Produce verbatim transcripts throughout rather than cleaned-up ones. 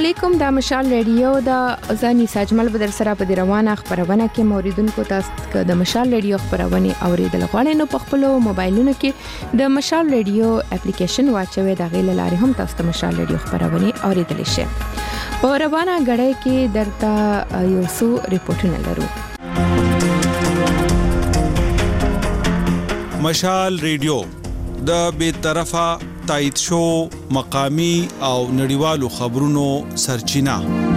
علیکم. دا مشال ریډیو دا ځاني ساجمل بدر سره په روانه خبرونه کې موریدونکو تاسو د مشال ریډیو خبرونه اوریدل غواړئ نو په خپل موبایلونو کې د مشال ریډیو اپلیکیشن واچوي. دا غیله لارې هم تاسو د مشال ریډیو خبرونه اوریدل شي. په روانه غړې کې درته یو څو ریپورتونه لرو. مشال ریډیو د بې طرفه تایید شو مقامی او نړیوالو خبرونو سرچینه.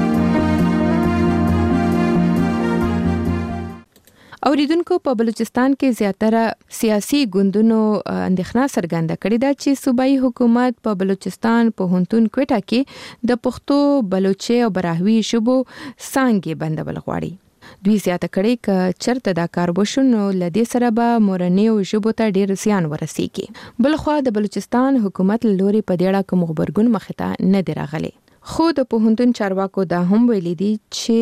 اوریدونکو په بلوچستان کې زیاتره سیاسي ګوندونو اندېښنه څرګنده کړې ده چې صوبایي حکومت په بلوچستان پوهنتون کوټه کې د پښتو، بلوچي او براهوي ژبو څانګې بندول غواړي. دوی زیاته کړي ک چرته دا کار وشو نو لدې سره به مورنۍ او ژبو ته ډیر زیان ورسیږي. بلخوا د بلوچستان حکومت لوري په دې اړه کوم خبرګون مخته نه دی راغلی. خو د پوهنتون چارواکو دا هم ویلي دي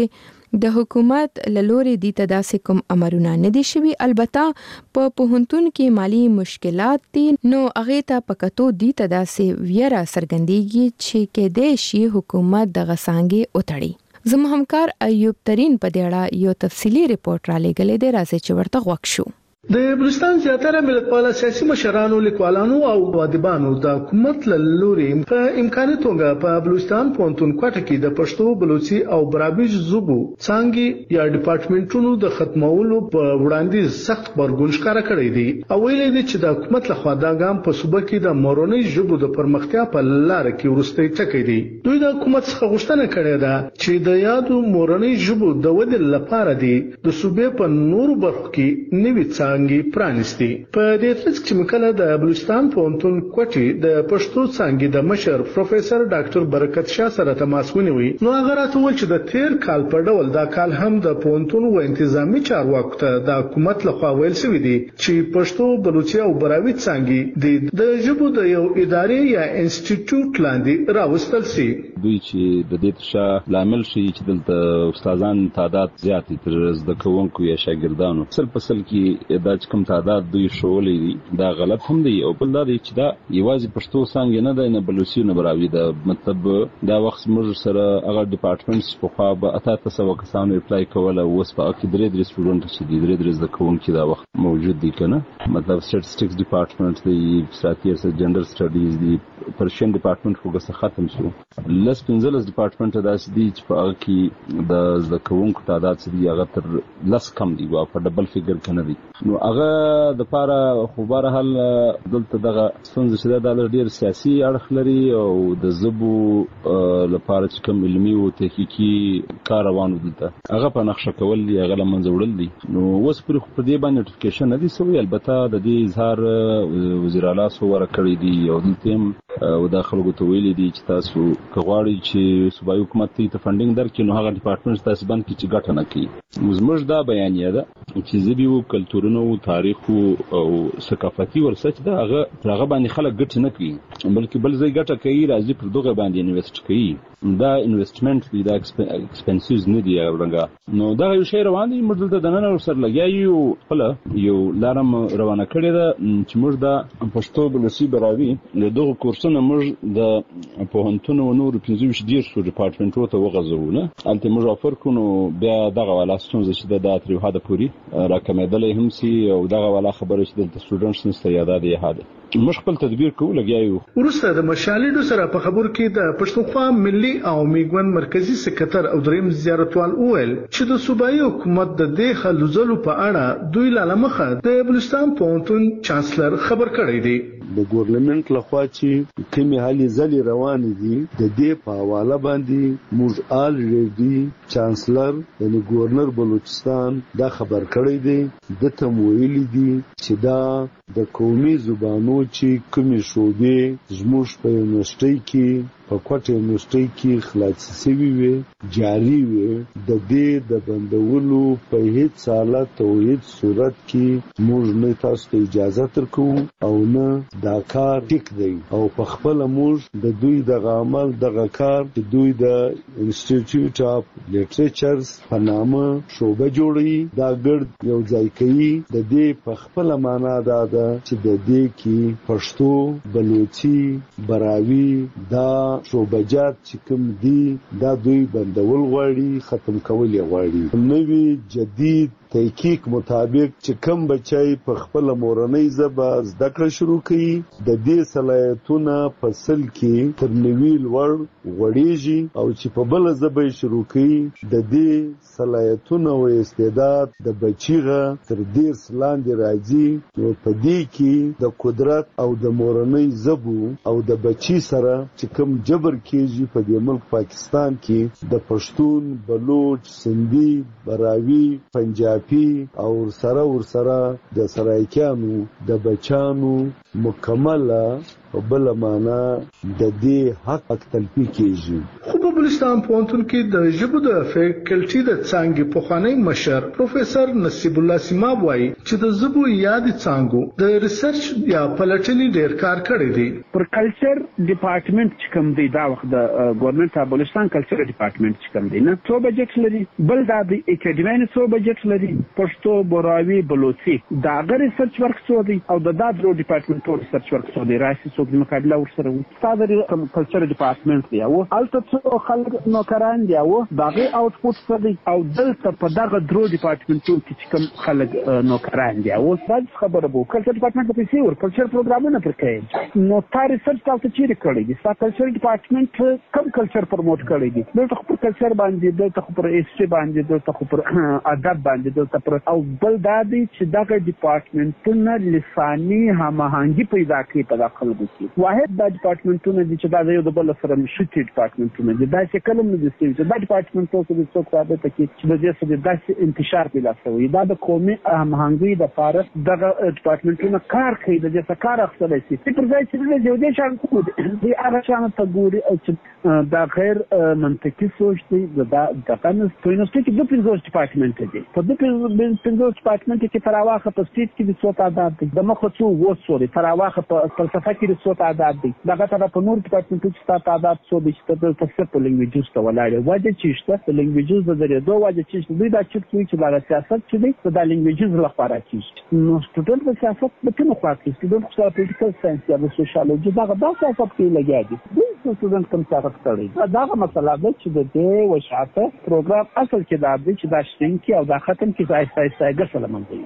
چې د حکومت لوري د تداسې کوم امرونه نه دي شوي. البته په پوهنتون کې مالی مشکلات دي نو هغه ته پکتو د تداسې ویرا سرګندېږي چې کې د شي حکومت د غسانګي اوتړي. زموږ همکار ایوب ترين په دې اړه یو تفصیلی ریپورت را لېږلی دی. راځي چې ورته غوښ شو. د بلوچستان زیاتره ملتپاله سیاسي مشرانو، لیکوالانو او ادیبانو د حکومت له لوري په امکاني توګه په بلوچستان پوهنتون کوټه کې د پښتو، بلوچي او براهوي ژبو څانګې یا ډپارټمنټونو د ختمولو په وړاندیز سخت غبرګون ښکاره کړی دی او ویلي دی چې د حکومت لخوا دا ګام په صوبه کې د مورنۍ ژبو د پرمختیا په لار کې وروستی ټکی دی. دوی د حکومت څخه غوښتنه کړې ده چې د یادو مورنۍ ژبو د ودې لپاره دی د صوبې په نورو برخو کې نوي څانګې پرانستي. په دې ترڅ کې مکله د بلوچستان پوهنتون کوټې د پښتو څانګې د مشر پروفیسور ډاکټر برکت شاه سره تماس ونیوي. نو هغه راته وویل چې د تیر کال په ډول دا کال هم د پوهنتون و انتظامی چارواکو ته د حکومت لخوا ویل شوی دی چې پښتو، بلوچي او براهوي څانګې د ژبو د یو ادارې یا انسټیټیوټ لاندې راوستل شي. دوی چې د دې ترشا لامل شي چې دلته استادان تعداد زیات تر زده کوونکو یا شاګردانو سل په سل کې دا چې کوم تعداد دوی شولې دي دا غلط هم دی او بل دا دی چې دا یوازې پښتو څانګه نه ده، نه بلوچي نه براهوي ده. مطلب دا وخت موږ سره هغه ډپارټمنټس په خوا به اته تسو کسانو اپلای کول او اوس په کې درې درې سټوډنټ چې دي درې درې زده کوونکي دا وخت موجود دي کنه. مطلب سټټسټکس ډپارټمنټ دی، ستراتیجی سره جنډر سټډیز دی، پرشین ډپارټمنټ وګړه ختم شو. لس پنځلس ډپارټمنټ داسې دي چې په هغه کې د زده کوونکو تعداد څه دی هغه تر لس کم دی او په ډبل فیګر کې نه دی. نو هغه د پاره خو بهر حال دلته دغه څنګه چې دا ډېر سیاسي اړخ لري او د زبو لپاره چې کوم علمي او تحقیقي کار روان دي هغه په نقشه کول دی، هغه لمنځه وړل دي. نو اوس پر خو په دې باندې نوټیفیکیشن نه دي سوی. البته د دې اظهار وزیر اعلی سو ورکړی دی او دلته او داخله غوته ویلي دي چې تاسو کغواړي چې صوبایي حکومت ته فنډینګ درکړي نو هغه ډپارټمنټ تاسو باندې کې چې ګټه نه کوي. زموږ دا بیانیه ده چې زبیو کلتورونو، تاریخ او ثقافتي ورثه دا هغه هغه باندې خلک ګټه نه کوي بلکې بل ځای ګټه کوي، راځي پر دغه باندې انویسټ کوي. دا انویسټمنټ دی، دا ایکسپنسیز نه دی ورنګه. نو دا یو شی روان دی. موږ دلته د نن ور سره لګیایو خپل یو لارم روانه کړی ده چې موږ د پښتو، بلوچي، براهوي له دغه کورسونو موږ د پوهنتون او نور پنځه ویشت ډیر سو ډپارټمنټو ته وغځو نه الته موږ افر کو. نو بیا دغه والا ستونزه چې د اتریو هدا پوری راکمېدلې هم سي او دغه والا خبره چې د سټوډنټس نسته یاد دی هدا موږ خپل تدبیر کوو لګیایو. ورسته د مشالېدو سره په خبر کې د پښتونخوا ملي او میګون مرکزی سکرټر او دریم زیارتوال اویل چې د صوبایي حکومت د دې خلوزلو په اړه دوی لامخه د بلوچستان پوهنتون چانسلر خبر کړی دی. د ګورنمنت لخوا چې کومې هلې ځلې روانې دي د دې په حواله باندې موږ الریډي چانسلر یعنی ګورنر بلوچستان دا خبر کړی دی. د ته ویلي دي چې دا د قومي زبانو چې کومې شوبې زموږ په یونیورسيټي کې په کوټه یونیورسيټي کې خلاصې شوي وي، جاری وي. د دې د بندولو په هیڅ حالت او هیڅ صورت کې موږ نه تاسو ته اجازه ترکو او نه دا کار ټیک دی او په خپل موږ د دوی د عمل دغه کار چې دوی د انسټیټیوټ اف لیټریچرز په نامه شوبه جوړي دا ګرد یو ځای کوي. د دې په خپل معنا دا ده چې د دې کې پښتو، بلوچي، براهوي دا شوبجات چې کوم دي دا دوی بندول غواړي، ختم کول یې غواړي. نوی جدید تحقیق مطابق چې کم بچای په خپل مورنۍ ژبه زده کړه شروع کړي د دې صلاحیتونه په سل کې تر نوي لوړ غوړېږي، او چې په بل ژبه شروع کړي د دې صلاحیتونه او استعداد د بچیغه تر ډیر لاندې راځي. نو په دې کې د قدرت او د مورنۍ ژبو او د بچی سره چې کم جبر کېږي په دې ملک پاکستان کې د پښتون، بلوچ، سندھی، براوی، پنجابي او سره ور سره د سرایکانو د بچانو مکمله په بل معنا د دې حق حق تلپی کېږي. خو په بلوچستان پوهنتون کې د ژبو د فیکلټي د څانګې پخوانی مشر پروفیسور نصیب الله سیماب وایي چې د ژبو یاد څانګو د ریسرچ یا پلټنې ډېر کار کړی دی. پر کلچر ډپارټمنټ چې کوم دی دا وخت د ګورنمنت اف بلوچستان کلچر ډپارټمنټ چې کوم دی نه څو بجټ لري، بل دا د اکیډمي څو بجټ لري، پښتو، براوي، بلوچي دا غیر ریسرچ ورک څو دی او د دا درو ډپارټمنټو ریسرچ ورک څو دی راشي څو د مقابله ورسره وي. ستاسو د کلچر ډپارټمنټ دی او الته څو خلک نوکران دی او دغه آوټپوټ څه دی او دلته په دغه درو ډپارټمنټو کې چې کوم خلک نوکران دی او ستاسو خبره وو کلچر ډپارټمنټ په پیسې ور کلچر پروګرامونه پر کوي. نو تا ریسرچ تاسو چیرې کړی دی؟ ستاسو کلچر ډپارټمنټ کوم کلچر پروموټ کړی دی؟ دلته خو پر کلچر باندې، دلته خو پر هیستوري باندې، دلته خو پر ادب باندې، دلته پر او بل دا دی چې دغه ډپارټمنټونه لساني هماهنګي پیدا کوي په داخل کې. واحد دا ډپارټمنټونه دي چې دا یو د بل سره مشترک ډپارټمنټونه دي، دا چې کلم نه دي چې دا ډپارټمنټونه چې څوک راځي ته کې چې د دې سره داسې انتشار پیدا شوی دا د قومي هماهنګي د لپاره دغه ډپارټمنټونه کار کوي، د دې څخه کار اخیستل شي. چې پر ځای چې د دې شان کو دي هغه شان ته ګوري چې دا غیر منطقي سوچ دی. دا د قانون په یونیورسيټي کې د پنځوس ډپارټمنټ دي، په دې پنځوس ډپارټمنټ کې تراواخه په سټیټ کې د څو تعداد دي، د مخه څو وسوري تراواخه په فلسفه کې د څو تعداد دي، دغه ته په نور ډپارټمنټو کې تعداد څو دي چې د تفسیر په لنګویجز ته ولاړ وایي چې شته د لنګویجز د درېدو وایي چې دوی دا چې چې دا سیاست چې دی د لنګویجز لپاره کیږي. نو سټوډنټ په سیاست په کومه خوا کې سټوډنټ په پولیټیکل ساينس یا سوشیالوجي دغه د سیاست کې لګیا دي. دوی سټوډنټ کوم سیاست کوي دغه مسله ده چې د دې وشاته پروګرام اصل کې دا دی چې دا شین کې او دا ختم کې ځای ځای ځای ګرځول منځي.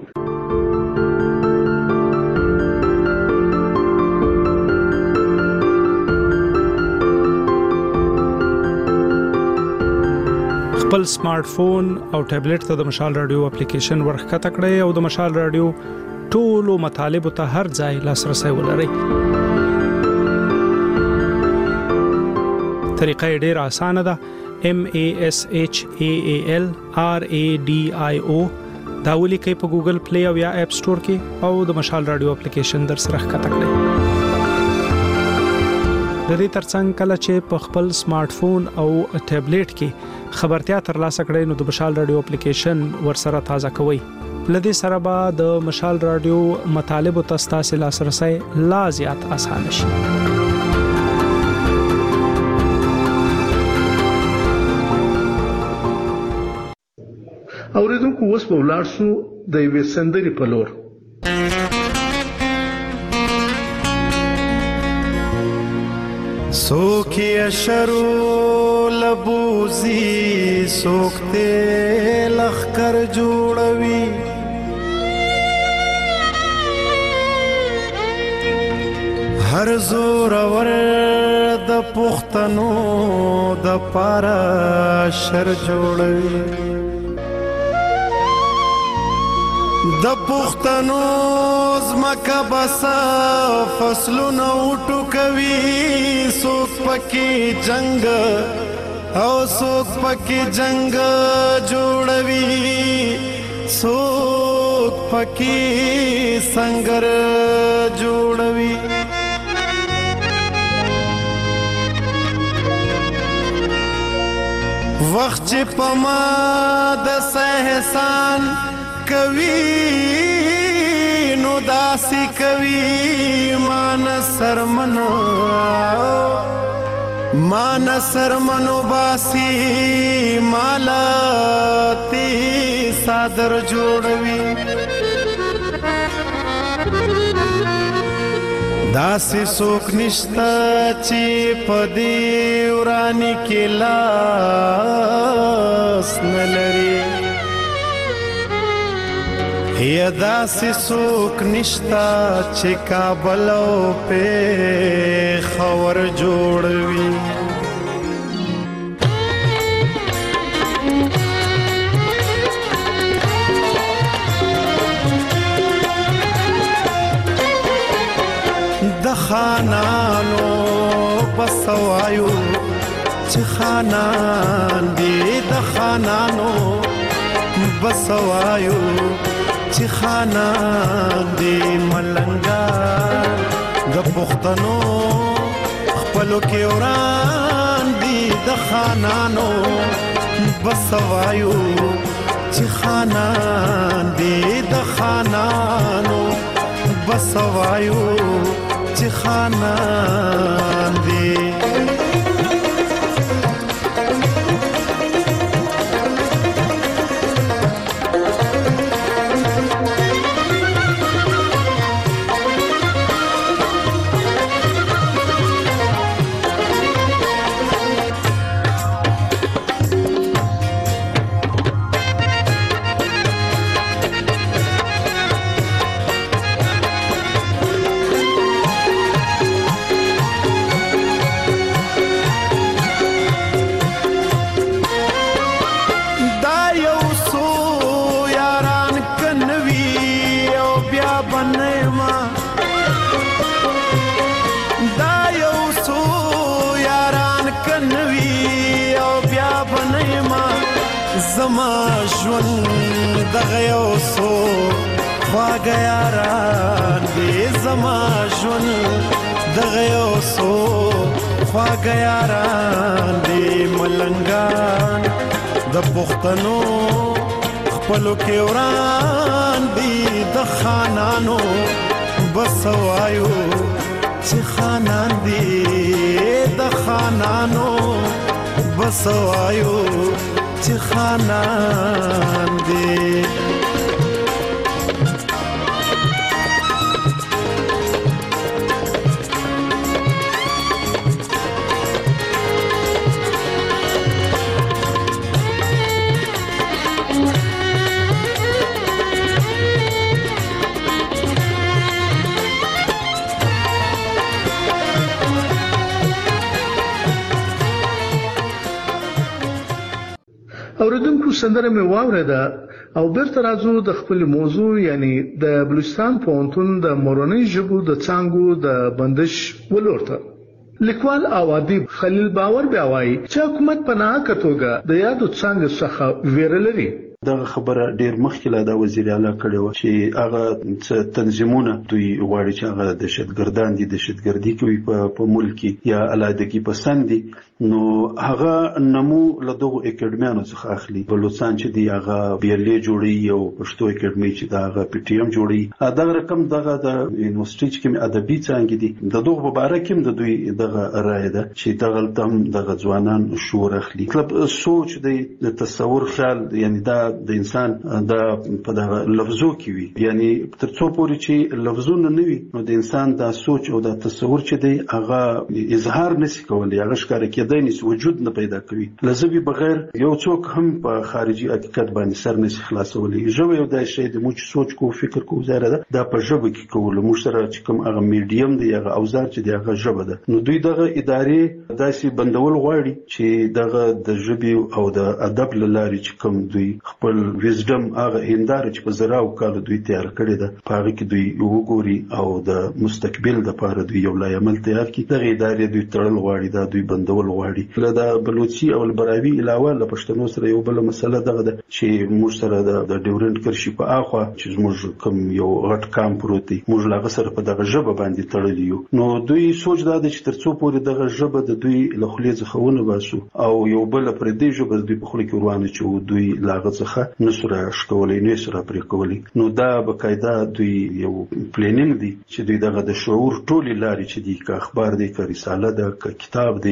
خپل سمارټ فون او ټابلیټ ته د مشال رادیو اپلیکیشن ورخته کړئ او د مشال رادیو ټولو مطالب ته هر ځای لاسرسي ولرئ. طریقه ډېره اسانه ده. M A S H A A L R A D I O دا ولیکئ په ګوګل پلی او یا اپ سٹور کې او د مشال رادیو اپلیکیشن در سره ښکته کړئ. د دې ترڅنګ کله چې په خپل سمارټ فون او ټابلیټ کې خبرتیا ترلاسه کړئ نو د مشال رادیو اپلیکیشن ورسره تازه کوئ. لدې سره به د مشال رادیو مطالب او تاسو لاسرسي لا زیات اسانه شي. اوریدونکو اوس په ولاړ شو د یوې سندرې په لور. سوکی اشرو لبوزی سوکتے لخکر جوڑوی هر زور ور د پختنو د پارا شر جوړوي د پختنو زمکه بسا فصلونه وټو کوي سوک پکې جنگ او سوک پکې جنگ جوړوي سوک پکې سنگر جوړوي وخت چې پما د سهسان کوي نو داسي کوي مان سرمنو مان سرمنو باسي مالا تی صادر جوړوي داسې څوک نشته چې په دې وراني کې لاس نه لري یا داسې څوک نشته چې کابل او پېښور جوړوي د خانانو بسوایو چې خانان دي د خانانو بسوایو چې خانان دي ملنګا د پښتنو خپلو کې وران دي د خانانو بسوایو چې خانان دي د خانانو بسوایو چې خانان دي زما ژوند دغه یو څو خواږه یاران دي زما ژوند دغه یو څو خواږه یاران دي ملنګان د پښتنو خپلو کې وران دي د خانانو بسوایو چې خانان دي د خانانو بسوایو چې خانان دي اوریدونکو سندره مې واورېده او بیرته راځو د خپل موضوع یعنی د بلوچستان پوهنتون د مورنۍ ژبو د څانګو د بندش ولورته لیکوال او ادیب خلیل باور بیا وایي چې حکومت په ناحقه توګه د یادو څانګو څخه ویره لري. دغه خبره ډیر مخکې لا د وزیر اعلی کړې و چې هغه تنظیمونه دوی غواړي چې هغه دهشتګردان دي دهشتګردي کوي په ملک یا علایدګي پسند دي نو هغه نمو له دغه اکیډمیانو څخه اخلي. بلوچستان چې دی هغه بیلې جوړي او پښتو اکیډمي چې دا هغه پی ټی ایم جوړي دا رقم دغه د یونیورسيټي چې کوم ادبي څانګې دي د دغه مبارک هم د دوی دغه رائے ده چې دغه تم دغه ځوانان شعور اخلي. مطلب سوچ د تصور خیال یعنی دا د انسان د په دغه لفظو کې وي یعنی تر څو پورې چې لفظونه نه وي نو د انسان د سوچ او د تصور چې دی هغه اظهار نشي کولای هغه ښکار کېدای نشي وجود نه پیدا کوي. لزبي بغیر یو څوک هم په خارجي حقیقت باندې سر نشي خلاصولای. ژبه یو د شی د موږ سوچ کو فکر کو زاره ده دا په ژبه کې کول موږ سره چې کوم هغه میډیم دی هغه اوزار چې دی هغه ژبه ده نو دوی دغه ادارې داسې بندول غواړي چې دغه د ژبې او د ادب لاري چې کوم دوی خپل ویزډم هغه هنداره چې په زراو کال دوی تیار کړی ده په هغه کې دوی وګوري او د مستقبل د لپاره دوی یو لای عمل تیار کړي. دغه ادارې دوی تړل غواړي دا دوی بندول غواړي. له د بلوچي او البراوي علاوه له پښتنو سره یو بل مسله دغه ده چې موږ سره د ډیورنډ کرشي په اخوا چې موږ کوم یو غټ کام پروت دی موږ لا سره په دغه ژبه باندې تړلی یو نو دوی سوچ دا چې ترڅو پورې دغه ژبه د دوی له خلیز خونه باسو او یو بل پر دې ژبه دوی په خله کې روانه چې دوی لاغه څخه نسره شکولې نه سره پرې کولې نو دا بقاعده دوی یو پلانینګ دی چې دوی دغه د شعور ټولې لارې چې دی که اخبار دی که رساله ده که کتاب دی که دغه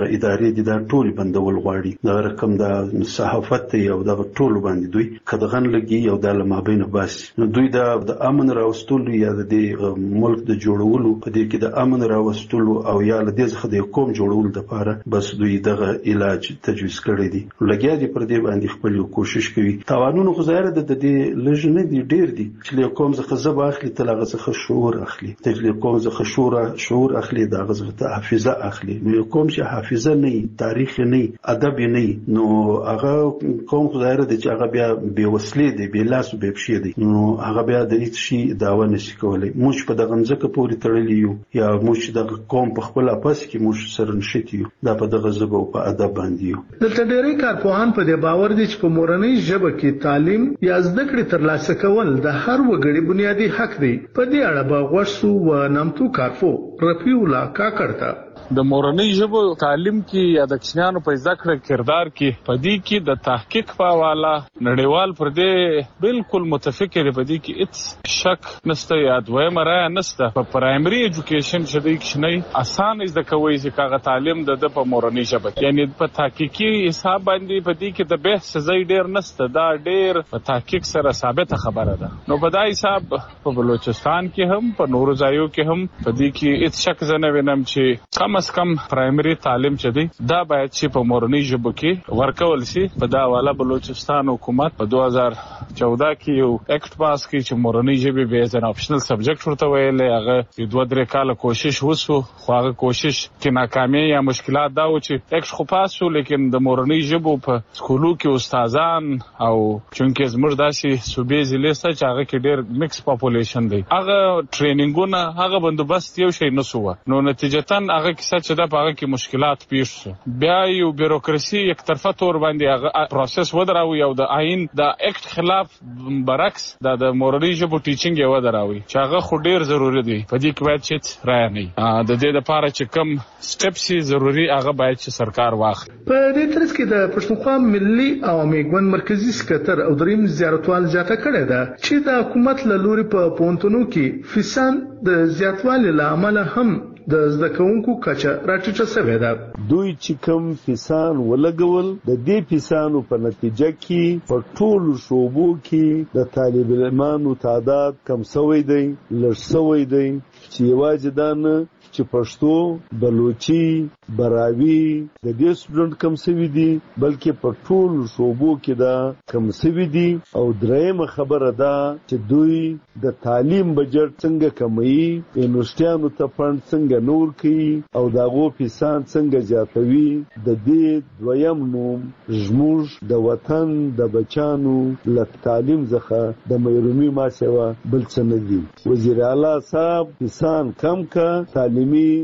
دغه ادارې د دا ټول بندول غواړي دا رقم د صحافت او دغه ټول باندې دوی کدغن لګي او د لمابین باسي نو دوی د امن راوستلو یا د ملک د جوړولو په دې کې د امن راوستلو او یا د دې څخه د قوم جوړولو لپاره بس دوی دغه علاج تجویز کړی دي لګیا دي پر دې باندې خپل کوشش کوي توانونو خو ظاهر د دې لږ نه دي ډیر دي چې قوم څخه زب اخلي تلغه څخه شعور اخلي چې قوم څخه شعور شعور اخلي د غزه حافظه اخلي نو کوم چې حافظه نه تاریخ نه ادب نه نو هغه کوم ظاهر دي چې هغه بیا بے وسلې دي بے لاس بے پښې دي نو هغه بیا د هیڅ شي داوا نشي کولای موږ په دغه ځکه پوري تړلی یو یا موږ د قوم په خپل اپس کې موږ سره نشتی یو دا په دغه ژبه او په ادب باندې یو د تدریس کارپوهان په دې باور دي چې په مورنۍ ژبه کې تعلیم یا زده کړې ترلاسه کول د هر وګړي بنیادی حق دی په دې اړه به غوښتو و نامتو کارپو رفیع الله کاکړ د مورنۍ ژبو تعلیم کې یا د کشنانو په ذکر کردار کې پدې کې د تحقیق په حواله نړیوال پر دې بالکل متفق دی پدې کې هیڅ شک نشته یا دویمه رائے نشته په پرایمري ایجوکیشن چې د کشنۍ اسانه زده کوي چې کاغه تعلیم د په مورنۍ ژبه یعنی په تحقیقي حساب باندې پدې کې د بحث ځای ډیر نشته دا ډیر په تحقیق سره ثابت خبره ده نو په دا حساب په بلوچستان کې هم په نورو ځایو کې هم پدې کې هیڅ شک زنه وینم چې کم از کم پرایمري تعلیم چې دی دا باید چې په مورنۍ ژبه کې ورکول شي په دا حواله بلوچستان حکومت په دوه هزار چودہ کې یو اکټ پاس کړ چې مورنۍ ژبه به از ان اپشنل سبجیکټ ورته ویل هغه د دوه درې کال کوشش وسو خو هغه کوشش کې ناکامي یا مشکلات دا و چې اکټ خو پاس شو لیکن د مورنۍ ژبه په سکولو کې استادان او چونکه زموږ داسې صوبې ضلع څخه چې هغه کې ډېر میکس پاپولیشن دی هغه ټریننګونه هغه بندوبست یو شی نسو نو نتیجتا هغه کیسه چې دا په هغه کې مشکلات پیښ شو بیا یو بیروکراسي یک طرفه تور باندې هغه پروسس ودراوي او د آئین د اکټ خلاف برعکس دا د مورنۍ ژبو ټیچینګ یې ودراوي چې هغه خو ډیر ضروری دی په دې کې باید چې رائے نه د دې لپاره چې کوم سټپس ضروری هغه باید چې سرکار واخلي په دې ترڅ کې د پښتونخوا ملي عوامي ګوند مرکزی سکتر او دریم زیارتوال زیاته کړې ده چې د حکومت له لوري په پونتونو کې فیسان د زیاتوالي لامل هم د زده کوونکو کچه راټیټه شوې ده دوی چې کوم فیسان ولګول د دې فیسانو په نتیجه کې په ټولو شوبو کې د طالب علمانو تعداد کم شوی دی لږ شوی دی چې یوازې دا نه چې پښتو بلوچي براوي د دې سټوډنټ کم شوی دي بلکې په ټولو شوبو کې دا کم شوی دي او درېمه خبره ده چې دوی د تعلیم بجټ څنګه کموي یونیورسيټانو ته فند څنګه نور کوي او داغو فیسان څنګه زیاتوي د دې دویم نوم زموږ د وطن د بچانو له تعلیم څخه د محرومي ما سوا بل څه نه دي وزیر اعلی صاحب فیسان کم کا تعلیم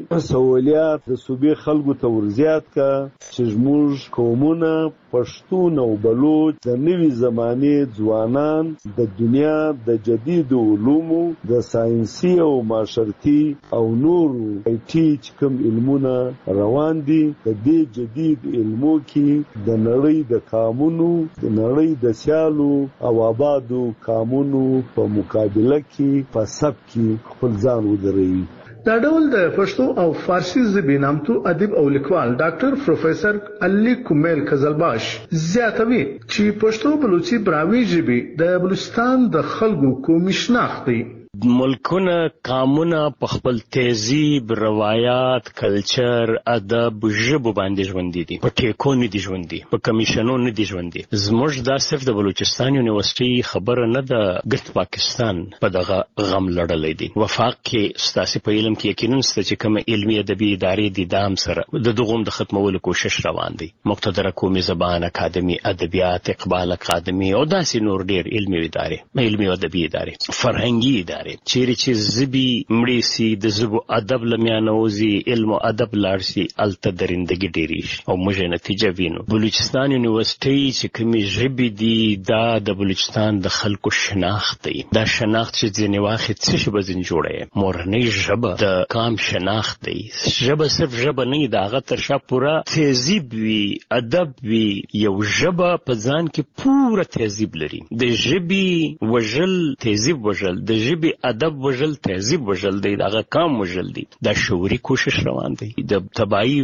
سہولیات د صوبې خلکو ته ورزیات کا چې زموږ قومونه پښتون او بلوچ د نوي زمانې ځوانان د دنیا د جدید علومو د ساينسي او معاشرتي او نورو آی ټي چې کوم علمونه روان دي د دې جدید علمو کې د نړۍ د قانونو د نړۍ د سیالو او آبادو قانونو په مقابله کې په سب کې خپل ځان ودروي دا ډول د پښتو او فارسی ژبې نامتو ادیب او لیکوال ډاکټر پروفیسور علي کومیل قزلباش زیاتوي چې پښتو بلوچي براوي ژبې د بلوچستان د خلکو قومي شناخت دی ملکونه قامونه په خپل تهذیب روایت کلچر ادب ژبه باندې ژوند دي په ټیکو نه دي ژوند دي په کمیشنو نه دي ژوند دي زموږ دا صرف د بلوچستان یونیورسيټي خبره نه ده ګرد پاکستان په دغه غم لړلې دي وفاق کې ستاسو په علم کې یقینا ست چې کوم علمي ادبي ادارې دي دام سره د دغوم د ختمولو کوشش روان دي مقتدره قومي زبان اکاډمي ادبیات اقبال اکاډمي او داسې نور ډیر علمي ادارې علمي ادبي ادارې فرهنګي ادارې چیرې چې زبي مړی سي د زبو ادب لمیانوزي علم او ادب لارسي الته درندګي ډیریش او موږ نتیجه وینو بلوچستان یونیورسيټي چې کومي ژبې دي دا د بلوچستان د خلکو شناخت دی دا شناخت چې ځنې واخې څه شي بزن جوړه مورنۍ ژبه د قام شناخت دی ژبه صرف ژبه نه دا غا تر شا پورا تهذیب وی ادب وی یو ژبه په ځان کې پورا تهذیب لري د ژبې وجل تهذیب وجل د ژبې دی ادب وجل تهذیب وجل دی دغه کام وجل دی دا شعوري کوشش روان دی د تباہی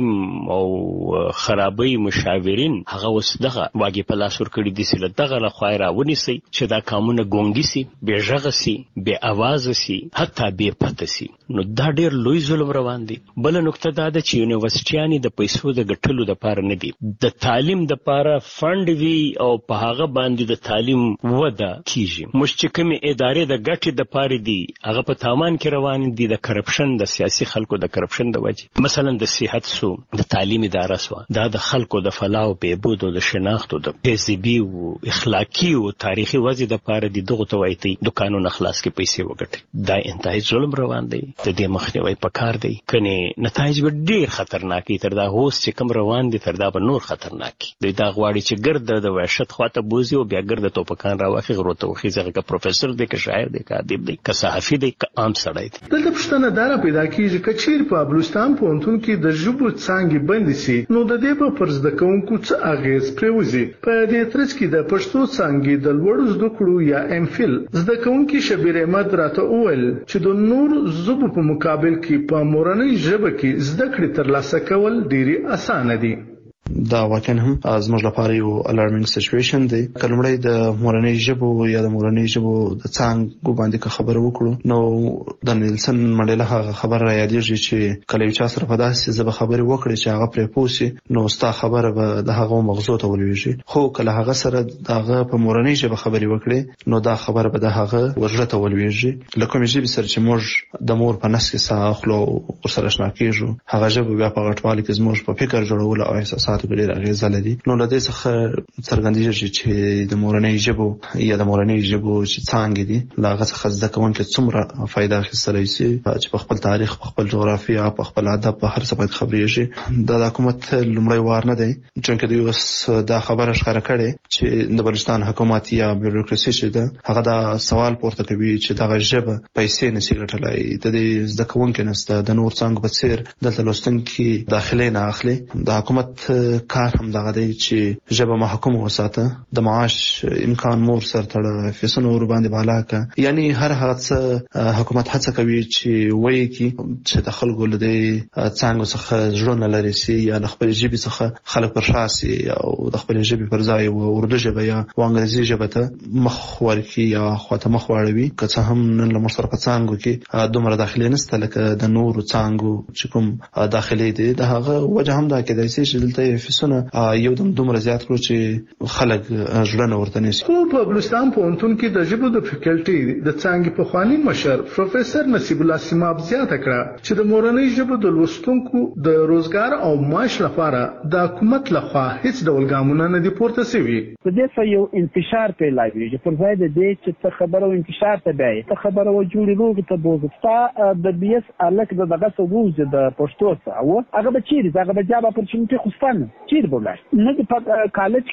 او خرابۍ مشاورین هغه وس دغه واګي په لاس ور کړی دي چې دغه له خوایرا ونیسي چې دا کامونه ګونګي سي به ژغ سي به आवाज سي حتی به پته سي نو دا ډېر لوی ظلم روان دی. بل نقطه دا ده چې یونیورسيټیانې د پیسو د ګټلو لپاره نه دي د تعلیم لپاره فند وی او په هغه باندې د تعلیم وده کیږي. مشتکمه ادارې د ګټې د پاره دي هغه په تاوان کې روان دي د کرپشن د سیاسي خلکو د کرپشن د وجه. مثلا د صحت سو د تعلیم اداره سو دا د خلکو د فلاح او بهبود او د شناخت او د تهذیبي او اخلاقی او تاریخي وجه د پاره دي دغه توایتي د قانون اخلاص کې پیسې وګټي. دا انتهایی ظلم روان دی د دې مخنیوي پکار دی کني نتایج به ډیر خطرناکي تر دا هوس چې کم روان دي تر دا به نور خطرناکي دی. دا غواړي چې ګرد د وحشت خواته بوزي او بیا ګرد توپکان راوخي غروته وخي ځکه که پروفیسور دی که شاعر دی که ادیب دی که صحافي دی که عام سړی دی. دلته پښتنه دارا پیدا کیږي چې چیر په بلوچستان پوهنتون کې د ژبو څانګې بند سي نو د دې په فرض د کوونکو څه اغیز پروزي. په دې ترڅ کې د پښتو څانګې د لوړ زده کړو یا ام فل زده کوونکي شبیر احمد راته وویل چې د نور ژبو په مقابل کې په مورنۍ ژبه کې زده کړې ترلاسه کول ډېری اسانه دي. دا واقعا هم زموږ لپاره یو الارمینګ سچويشن دی. کلمړی د مورنۍ ژبو یا د مورنۍ ژبو د څنګه باندې که خبره وکړو نو د نیلسن منډیلا هغه خبر را یادېږي چې کله یو چا سره په داسې ژبه خبرې وکړي چې هغه پرې پوسي نو ستا خبره به د هغه مغزو ته ولويږي. خو کله هغه سره دغه په مورنۍ ژبه خبرې وکړي نو دا خبره به د هغه وجړه ته ولويږي. لکه مې ژبه سره چې موږ د مور په نس کې ساخلو او سره شنا کېږو هغه ژبه بیا په غټوالي کې زموږ په فکر جوړول او احساسات ډېر اغیزه لري. نو له دې څخه څرګندېږي چې د مورنۍ ژبو یا د مورنۍ ژبو چې څنګه دي لاغه څخه زده کوونکي څومره فائدہ اخیستلی شي چې په خپل تاریخ په خپل جغرافیه په خپل ادب په هر څه باندې خبرې شي. د حکومت لومړی وار نه دی چې دوی اوس دا خبره ښکاره کړي چې د بلوچستان حکومت یا بیوروکراسي چې ده هغه دا سوال پورته کوي چې دغه ژبه پیسې نشي ګټلای. د دې زده کوونکي نسته د نور څنګه په څیر دلته لوستونکي داخلي نه اخلي. د حکومت کار هم دغه دی چې ژبه محکوم وساته د معاش امکان مور سره تړه فیسونو ور باندې بالا کا یعنی هر هغه حکومت هڅه کوي چې وایي کی چې د خلکو له دې څنګه څخه ژوند لري سي یا د خپل ژبې څخه خلک پر شاسي او د خپل ژبې پر ځای او اردو ژبه یا انګلیسي ژبه ته مخ ورکی یا خواته مخ واړوي. که څه هم نن له مشترک څنګه کې دومره داخلي نسته لکه د نور څنګه چې کوم داخلي دي د هغه وجه هم دا کېدای شي چې دلته فیسونه یو دم دومره زیات کړو چې خلک ژوند ورته نشي. خو په بلوچستان پوهنتون کې د ژبو د فیکلټي د څنګه په خواني مشر پروفیسور نصیب الله سیماب زیاته کړه چې د مورنۍ ژبو د لوستونکو د روزګار او معاش لپاره د حکومت لخوا هیڅ ډول ګامونه نه دي پورته شوي. په دې څه یو انتشار پیلایي چې پر ځای د دې چې څه خبره او انتشار ته بیا ته خبره و جوړي روغ ته بوزتا د بي اس الک د دغه سوز د پښتو څه او هغه به چیرې هغه به جواب اپورچونټي خوستانه چیرې بولاش نه د کالج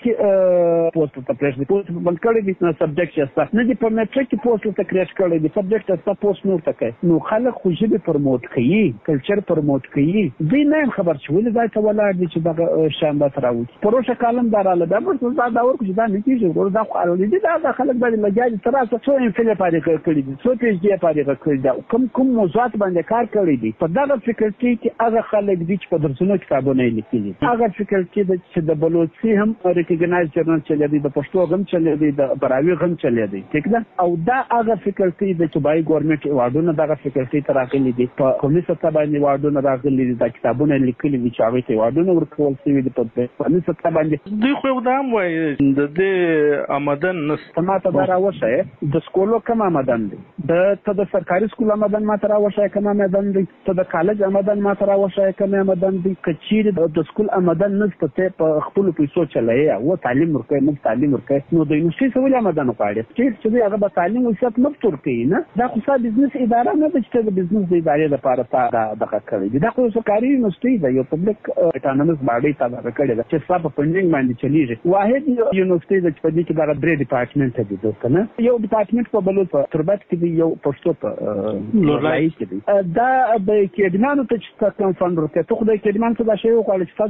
کې پوسټ ته پرېږدي پوسټ بند کړی دي نه سبجیکټ چې نه دي په میټریک کې پوسټ ته کریټ کړی دي سبجیکټ ته پوسټ نور ته کوي نو خلک خو ژبه پرموټ کوي کلچر پرموټ کوي دوی نه خبر شو ولې دا ته ولاړ دي چې دا شامبا تراوي پروسه کالم داراله دا ورته دا دا ورکو چې دا نه کیږي ورته دا خو اړولې دي دا خلک باندې لګیږي تر څو څو ام فل پاره کړی دي څو پی ایچ ډي پاره کړی دا کوم کوم موضوعات باندې کار کړی دي په دا فکرتي کې هغه خلک دي چې په درسونو کتابونه لیکلي هغه فکرتي چې د بلوچستان هم ریکګنایز جرنال چلی دی د پښتو غم چلی دی د براوی غم چلی دی ٹھیک ده او دا هغه فکرتي د چوبای ګورنمنت ایوارډونه دغه فکرتي تراغلي دي په قومي سطح باندې ایوارډونه راغلي دي د کتابونه لیکلي دي چې هغه ایوارډونه ورکول شوی دي په قومي سطح باندې دوی خو دا هم وایي د دې آمدن نشته ماته دا راوښه د سکولو کم آمدن دی د ته د سرکاري سکول آمدن ماته راوښه کم آمدن دی ته د کالج آمدن ماته راوښه کم آمدن دی کچیر د سکول آمدن نشته په خپل پیسو چلای او تعلیم ورکوي موږ تعلیم ورکوي نو د یونیورسيټي سوال آمدن غواړي چې چې هغه به تعلیم او سیاست مفتور کوي نه دا خو ساده بزنس اداره نه ده چې د بزنس د ادارې لپاره تا دغه کړی دا خو سرکاري یونیورسيټي ده یو پبلک اټانومس باډي تا دغه کړی ده چې صاحب فندینګ باندې چلیږي واحد یونیورسيټي د په دې کې دغه درې ډپارټمنټ دي دوه نه یو ډپارټمنټ په بلوط په تربت کې دی یو پښتو په لورای کې دی دا د کېدمانو ته چې کوم فند ورکړي ته خو د کېدمان څخه دا شی وکړي چې تاسو څومره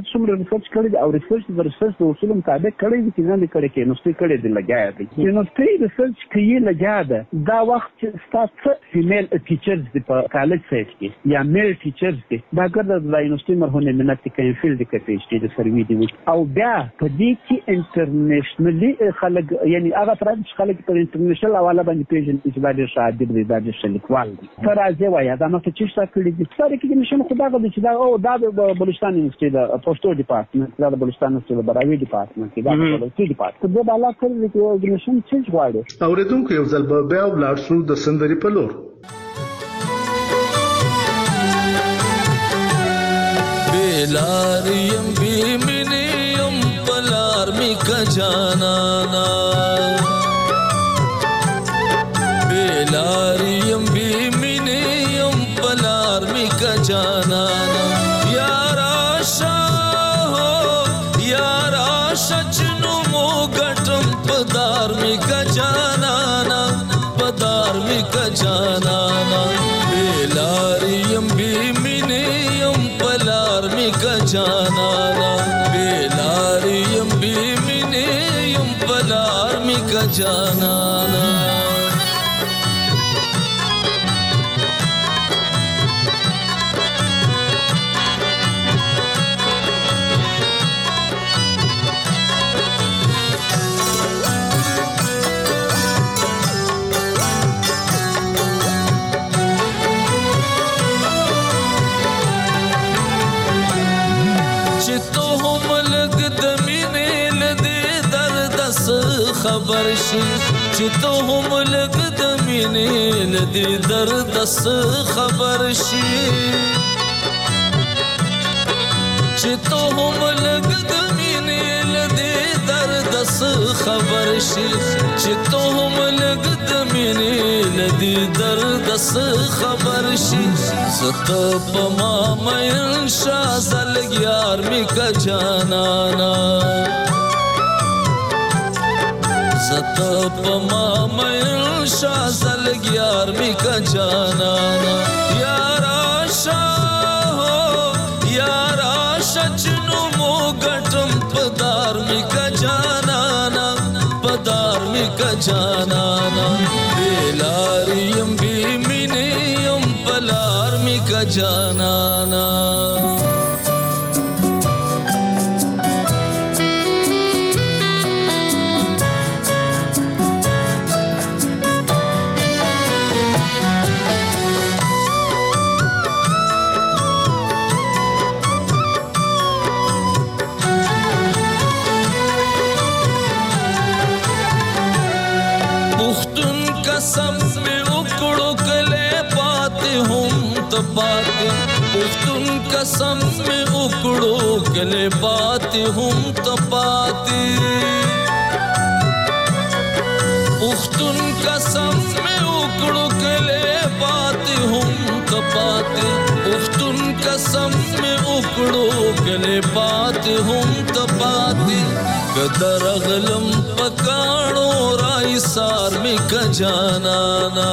ریسرچ کړی او ریسرچ د ریسرچ د اصول مطابق کړی چې نه کړی کې نو ستې کړی د لګیا دی نو ستې ریسرچ کوي لګیا ده دا وخت چې ستاسو فیمیل ټیچرز د کالج سایت کې یا میل ټیچرز کې دا ګرځي د یونیورسيټي مرهونه مننت کې فیلډ کې پی ایچ ډي د سروي دی او بیا په دې کې انټرنیشنلی خلک یعنی هغه تر څو خلک په انټرنیشنل حواله باندې پیژن چې باندې شاهد دی د شلیکوال دي تر ازه وایي دا نو چې څه کړی دي سره کې نشم خدا غو چې دا او دا د بلوچستان یونیورسيټي د پښتو ډپارټمنټ دا د بلوچستان یونیورسيټي د براوي ډپارټمنټ کې دا د بلوچستان ډپارټمنټ د بالا کړی چې نشم څه غواړي اوریدونکو یو ځل به بیا ولاړ شو د سندري په لور بلاریم بیمنیم پلار می کا جانانا بلاریم بیمنیم پلار می کا جانانا یارا شاہ یارا شچنو مو گٹم پدار می کا جانانا پدار می کا جانانا بلاریم بیمنیم پلار می کا جانانا بلاریم بیمنیم پلار می کا جانانا خبر شي چې ته هم لګ د مینې لدی درد سره خبر شي چې ته هم لګ د مینې لدی درد سره خبر شي چې ته هم لګ د مینې لدی درد سره خبر شي زت په ما مې شازل یار می کا جانانا ست پما مین شازل یار می کا جانانا یارا شاہ یارا شچنو مو گٹم پدار می کا جانانا پدار می کا جانانا بلاریم بیمنیم پلار می کا جانانا پختون قسم میں اکڑو گلے بات ہوں تپاتی پختون قسم میں اکڑو گلے بات ہوں تپاتی پختون قسم میں اکڑو گلے بات ہوں تپاتی قدر غلم پکاڑو رائی سار میں کا جانانا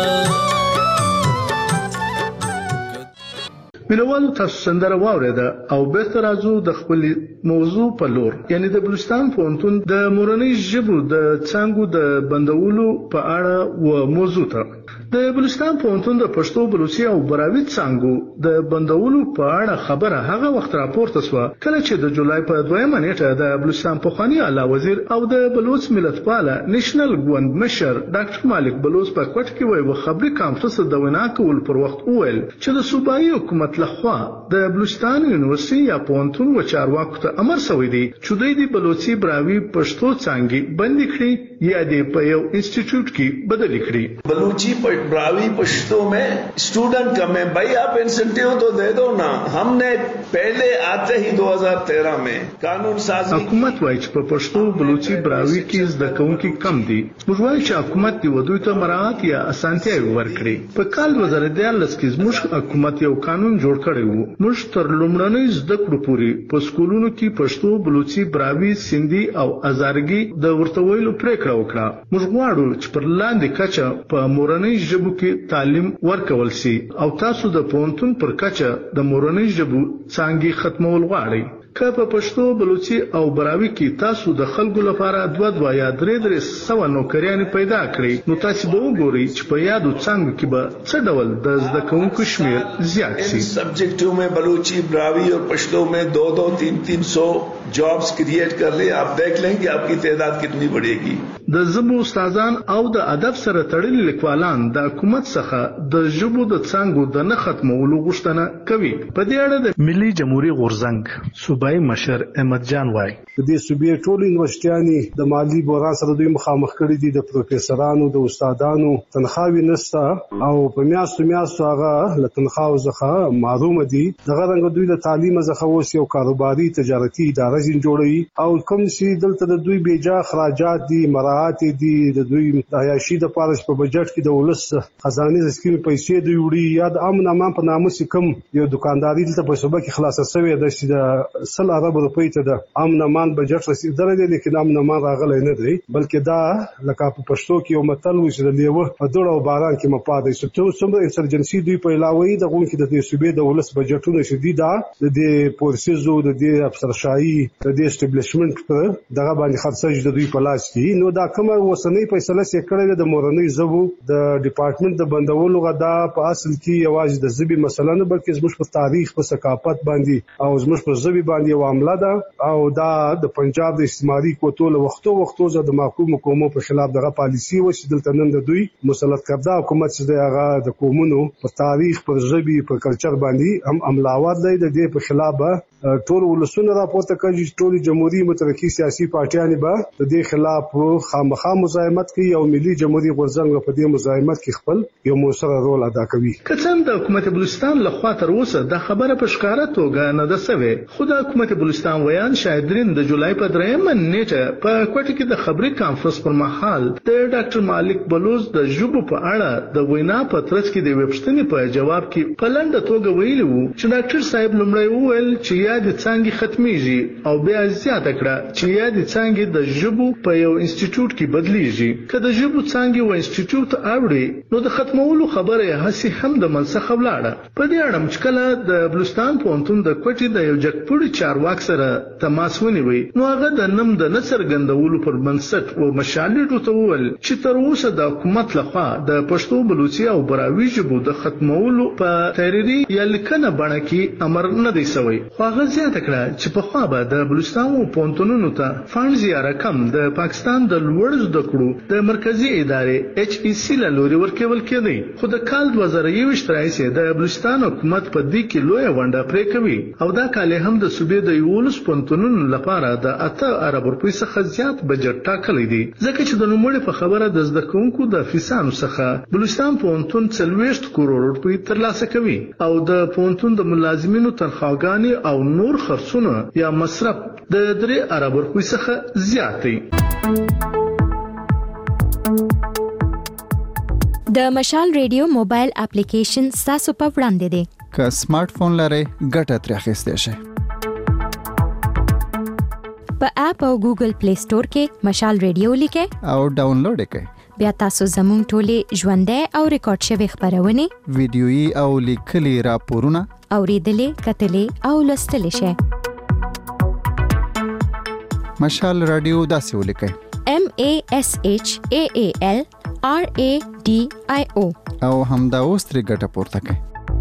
مینوالو تاسو سندره واورېده او بیرته راځو د خپل موضوع په لور یعنی د بلوچستان پوهنتون د مورنۍ ژبو د څانګو د بندولو په اړه و موضوع ته د بلوچستان پوهنتون د پښتو بلوچي او براوي څانګو د بندولو په اړه خبره هغه وخت راپورته شوه کله چې د جولای په دویمه نیټه د بلوچستان پخوانی اعلی وزیر او د بلوچ ملتپاله نېشنل ګوند مشر ډاکټر مالک بلوچ په کوټ کې وایي و خبري کانفرنس د وینا کول پر وخت وویل چې د صوبایي حکومت لخوا د بلوچستان یونیورسيټي یا پوهنتون و چارواکو ته امر شوی دی چې دوی د بلوچي براوي پښتو څانګې بند کړي یا د په یو انسټیټیوټ کې بدل کړي بلوچی براوی پشتو میں اسٹوڈنٹ کم ہے بھائی آپ انسینٹیو تو دے دو نا ہم نے پہلے آتے ہی دو ہزار تیرہ میں قانون سازی حکومت وایي چې په پښتو بلوچي براوي کې زده کوونکي کم دي موږ وایو چې حکومت دی ودوی ته مراعات یا اسانتیاوې ورکړي په کال دوه زره دیارلس کې زموږ حکومت یو قانون جوړ کړی وو موږ تر لومړنۍ زده کړو پورې په سکولونو کې پښتو بلوچي براوي سندي او ازارګي د ورته ویلو پریکړه وکړه موږ غواړو چې پر لاندې کچه په مورنۍ ژبو کې تعلیم ورکول شي او تاسو د پوهنتون پر کچه د مورنۍ ژبو څانګې ختمول غواړئ که په پښتو بلوچي او براوي کې تاسو د خلکو لپاره دوه دوه یا درې درې سوه نوکریانې پیدا کړئ نو تاسو به وګورئ چې په یادو څانګو کې به څه ډول د زده کوونکو شمېر زیات شي. सब्जेक्टों में बलूची, ब्रावी और पश्तो में दो दो तीन तीन सौ जॉब्स क्रिएट कर ले, आप देख लें कि आपकी तादाद कितनी बढ़ेगी. د ژبو استادان او د ادب سره تړلي لیکوالان د حکومت څخه د ژبو د څانګو د نه ختمولو غوښتنه کوي. په دې اړه د ملي جمهوریت غورځنګ صوبایي مشر احمد جان وایي د دې صوبې ټول یونیورسيټیانې د مالی بحران سره دوی مخامخ کړي دي. د پروفیسورانو د استادانو تنخواوي نشته او په میاشتو میاشتو هغه له تنخواو څخه محروم دي. دغه رنګ دوی له تعلیم څخه اوس یو کاروباري تجارتي اداره جوړوي او کوم چې دلته د دوی بیجا خراجات دي مراعات دي د دوی د عیاشي د پارش په بجټ کې د ولس خزانه سکیم پیسې دوی وړي یا د امن امان په نامه سکم یو دکانداري دلته په صوبه کې خلاصه شوې ده چې د سل ارب روپۍ ته د امن امان بجټ رسیدلې دي لیکن امن امان راغلی نه دی بلکې دا لکه په پښتو کې یو متل و چې د لیوه په دوړ او باران کې مپاده شي. څومره انسرجنسي دوی په علاوه د غون کې د دې صوبې د ولس بجټونه شدید ده د دې پورسیزو د دې افسرشاهي د دې اسټابلیشمنت په دغه باندې خرڅج د دوی په لاس کې نو دا کومه وسنۍ فیصله چې کړې د مورنۍ ژبو د ډپارټمنټ د بندولو غدا په اصل کې یوازې د ژبې مسله نه بلکې زموږ په تاریخ په ثقافت باندې او زموږ په ژبې باندې یو عمله ده او دا د پنجاب د استعماري کوټو له وختو وختو زه د محکوم قومو په خلاف دغه پالیسی و چې دلته نن د دوی مسلط کړه حکومت چې هغه د قومونو په تاریخ پر ژبې په کلچر باندې هم عملاوات دی د دې په خلاف ټول ولسونه راپورته کوي ټول جمهوریت مترقی سیاسي پارټیان به د دې خلاف خامخا مزاحمت کوي او ملي جمهوریت غورځنګ په دې مزاحمت کې خپل یو موثر رول ادا کوي. که څنګه د حکومت بلوچستان لخوا تر اوسه د خبره په ښکاره توګه نه ده سوې خو د حکومت بلوچستان ویان شاهدرین د جولای په درېیمه نیټه په کوټه کې د خبري کانفرنس پر مهال د ډاکټر مالک بلوچ د ژبو په اړه د وینا په ترڅ کې د ویبشتنې په جواب کې په لنډه توګه ویلي وو چې ډاکټر صاحب لومړی وویل چې یاد څانګې ختمیږي او بیا زیاته کړه چې یاد څانګې د ژبو په یو انسټیټیوټ کې بدلیږي. که د ژبو څانګې و انسټیټیوټ اوړي نو د ختمولو خبره هسي هم د منسخه ولاړه. په دې اړه چې کله د بلوچستان پوهنتون د کوټې د یو جګپوړي چارواک سره تماس ونیوي نو هغه د نم د نڅرګندولو پر بنسټ و مشالډو ته وویل چې تر اوسه د حکومت لخوا د پښتو بلوچي او براوي ژبو د ختمولو په تحریري یا لیکنه بڼه کې امر نه دی شوی. خو هغه زیاته کړه چې په خوا به د بلوچستان پوهنتونونو ته فنډز یا رقم د پاکستان د لوړ زده کړو د مرکزی ادارې ایچ ای سی له لوري ورکول کېدی. خو د کال دوه زره یوویشت راهیسې د بلوچستان حکومت په دې کې لویه ونډه پرې کوي او دا کال هم د صوبې د یولس پوهنتونونو لپاره د اته ارب روپۍ څخه زیات بجټ ټاکلی دی ځکه چې د نوموړي په خبره د زده کوونکو د فیسانو څخه بلوچستان پوهنتون څلوېښت کروڑ روپۍ ترلاسه کوي او د پوهنتون د ملازمینو تنخواګانې او نور خرڅونه یا مصرف د درې ارب روپۍ څخه زیات دی. د مشال ریډیو موبایل اپلیکیشن تاسو په وړاندې دی. که سمارټ فون لرئ ګټه ترې اخیستی شئ. په اپ او ګوګل پلی سٹور کې مشال ریډیو لیکئ او ډاونلوډ یې کړئ. بیا تاسو زموږ ټولې ژوندۍ او ریکارډ شوي خبرونه ویډیويي او لیکلي راپورونه اوریدلې کتلې او لوستلې شئ. مشال رادیو داسې ولیکئ M A S H A A L R A D I O او همدا اوس ترې ګټه پورته کړئ.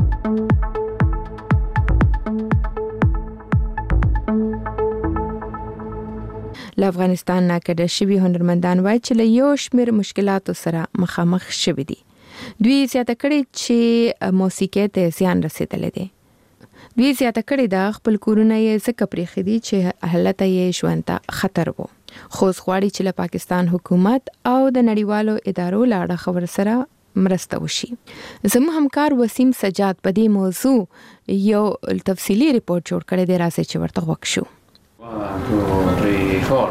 له افغانستان نه کډه شوي هنرمندان وایي چې له یو شمېر مشکلاتو سره مخامخ شوي دي. دوی زیاته کړې چې موسیقۍ ته زیان رسېدلی دی. دوی زیاته کړې ده خپل کورونه یې ځکه پرېښي دي چې هلته یې ژوند ته خطر و. خو اوس غواړي چې له پاکستان حکومت او د نړیوالو ادارو له اړخه ورسره مرسته وشي. زموږ همکار وسیم سجاد په دې موضوع یو تفصیلي ریپورت جوړ کړی دی. راځئ چې ورته غوږ شو. one two three four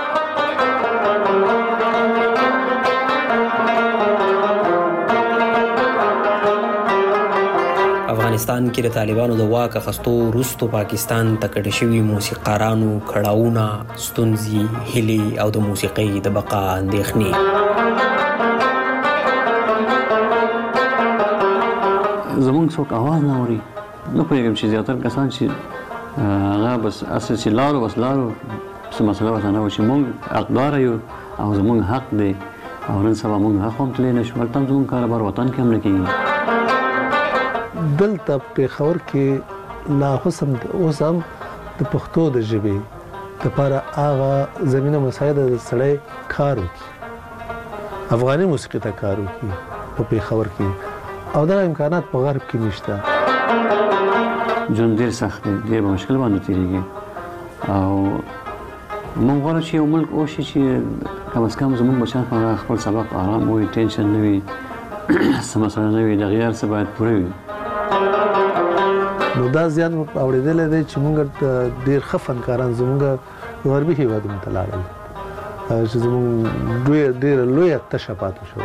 افغانستان کې د طالبانو د واک اخیستو وروسته پاکستان ته کډه شوي موسیقارانو کړاوونه، ستونزې، هیلې او د موسیقۍ د بقا اندېښنې. زمونږ څوک اواز نه اوري. نه پوهېږم چې زیاتره کسان چې هغه بس اساسي لارو بس لارو څه مسله وته نه و چې موږ حقدار یو او زموږ حق دی او نن سبا موږ حق هم تللی نه شو هلته هم زموږ کاروبار وطن کې هم نه کېږي. دلته پېښور کې لا اوس هم د پښتو د ژبې دپاره هغه زمینه مساعده د سړی کار وکړي، افغاني موسیقي ته کار وکړي په پېښور کې، او دغه امکانات په غرب کې نشته. ژوند ډېر سخت دی، ډېر په مشکل باندې تېرېږي او موږ غواړو چې یو ملک وشي چې کم از کم زموږ بچیان په خپل سبق آرام وي، ټینشن نه وي، څه مسله نه وي، دغه هر څه باید پوره وي. نو دا زیان اورېدلی دی چې موږ ډېر ښه فنکاران زموږ غربي هېوادونو ته لاړل چې زموږ ډېره لویه تشه پاتې شوه.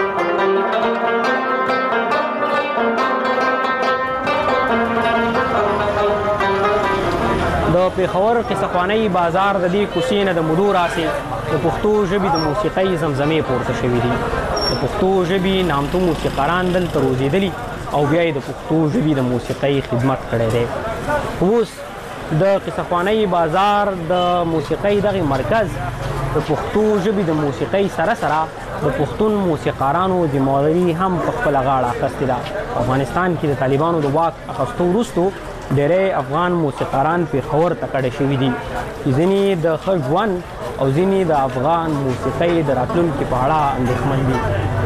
د پېښور قصهخوانۍ بازار د دې کوڅې نه د مودو راسې د پښتو ژبې د موسیقۍ زمزمې پورته شوي دي. د پښتو ژبې نامتو موسیقاران دلته روزېدلي او بیا یې د پښتو ژبې د موسیقۍ خدمت کړی دی. اوس د قصهخوانۍ بازار د موسیقۍ دغه مرکز د پښتو ژبې د موسیقۍ سره سره د پښتون موسیقارانو ذمهواري هم په خپله غاړه اخیستې ده. افغانستان کې د طالبانو د واک اخیستو وروستو ډېری افغان موسیقاران پېښور ته کډه شوي دي چې ځینې د ښه ژوند او ځینې د افغان موسیقۍ د راتلونکي په اړه اندېښمن دي.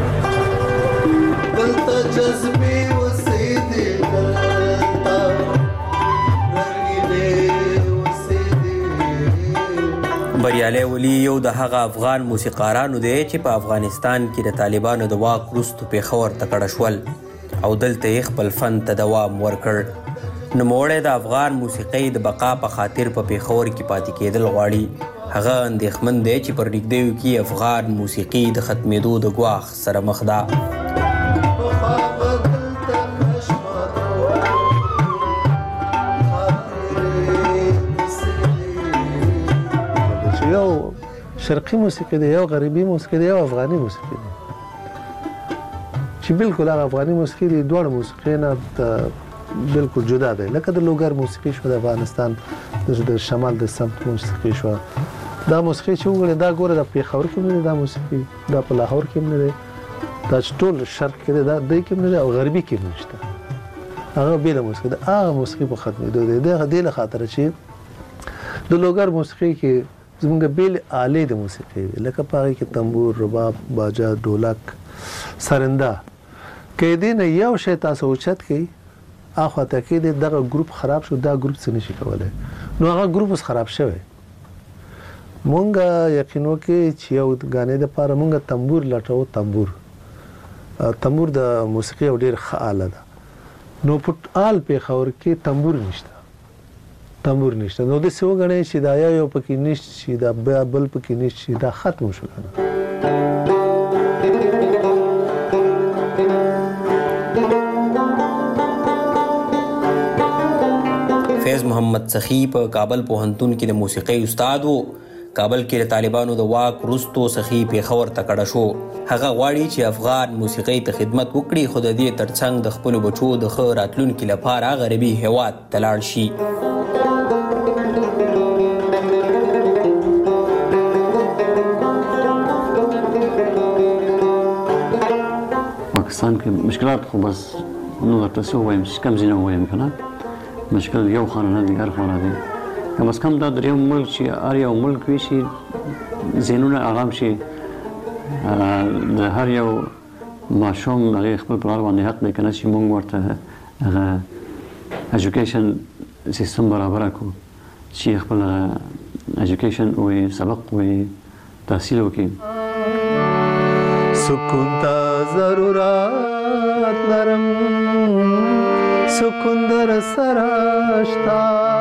بریالی ولي یو د هغه افغان موسیقارانو دی چې په افغانستان کې د طالبانو د واک وروستو پېښور ته کډه شول او دلته یې خپل فن ته دوام ورکړ. نوموړی د افغان موسیقۍ د بقا په خاطر په پېښور کې پاتې کېدل غواړي. هغه اندېښمن دی چې پر نږدېو کې افغان موسیقي د ختمېدو د ګواښ سره مخ ده. یو شرقي موسیقي دی، یو غربي موسیقي دی، یو افغاني موسیقي دی چې بالکل هغه افغاني موسیقي دی دواړه موسیقۍ نه بالکل جدا دی. لکه د لوګر موسیقي شوه د افغانستان د شمال د سمت موسیقي شوه. دا موسیقي چې وګورې دا ګوره د پېښور کې هم نه دی، دا موسیقي دا په لاهور کې هم نه دی، دا چې ټول شرق کې دی دا دی کې هم نه دی او غربي کې هم نشته. هغه بېله موسیقي ده، هغه موسیقي په ختمېدو دی. د دې له خاطره چې د لوګر موسیقي کې زموږ بېلې آلې د موسیقي دي، لکه په هغې کې تنبور، رباب، باجه، ډولک، سرنده. که دې نه یو شی تاسو اوچت کړئ اخوا ته کې دغه ګروپ خراب شو، دا ګروپ څه نشي کولی، نو هغه ګروپ اوس خراب شوی. مونږ یقین وکړئ چې یو ګانې دپاره مونږ تنبور لټوو. تنبور تنبور د موسیقي یو ډېر ښه آله ده، نو په آل پېښور کې تنبور نشته، تنبور نشته. نو داسې وګڼئ چې دا یو پکې نشت شي، دا بل پکې نشت شي، دا ختم شو که نه. فیض محمد سخی په کابل پوهنتون کې د موسیقۍ استاد و. کابل کې د طالبانو د واک وروستو سخی پېښور ته کډه شو. هغه غواړي چې افغان موسیقۍ ته خدمت وکړي، خو د دې ترڅنګ د خپلو بچو د ښه راتلونکي لپاره غربي هېواد ته لاړ شي. پاکستان کې مشکلات خو بس نو درته څه ووایم چې کم ځینې ووایم که نه، مشکل یو خانه نه دی، هر خانه دی. کم از کم دا درېیم ملک چې هر یو ملک وي چې ذهنونه آرام شي، د هر یو ماشوم هغې خپل پلار باندې حق دی که نه چې موږ ورته هغه ایجوکیشن سیستم برابره کړو چې خپل ایجوکیشن وي، سبق وي، تحصیل وکړي. سکون ته ضرورت لرم، سکون در سره شته،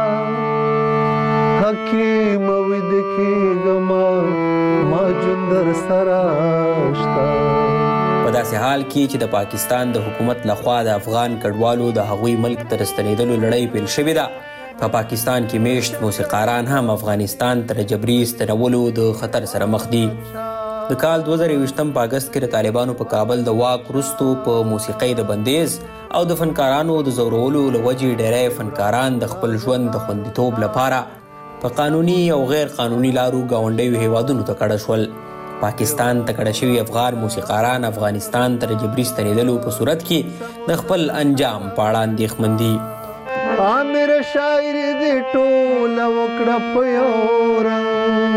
حکیم وید کېږم ما جون در سره شته. په داسې حال کې چې د پاکستان د حکومت لخوا د افغان کډوالو د هغوی ملک ته راستنېدلو لړۍ پیل شوې ده، په پاکستان کې میشت موسیقاران هم افغانستان ته د جبري ستنولو د خطر سره مخ دي. د کال دوه زره یوویشتم په اګست کې د طالبانو په کابل د واک وروستو په موسیقۍ د بندیز او د فنکارانو د ځورولو له وجې ډېری فنکاران د خپل ژوند د خوندیتوب لپاره په قانوني او غیر قانوني لارو ګاونډیو هیوادونو ته کډه شول. پاکستان ته کډه شوي افغان موسیقاران افغانستان ته د جبري ستنېدلو په صورت کې د خپل انجام په اړه اندېښمن دي. عامر شاعر دې ټوله وکړه په یو رنګ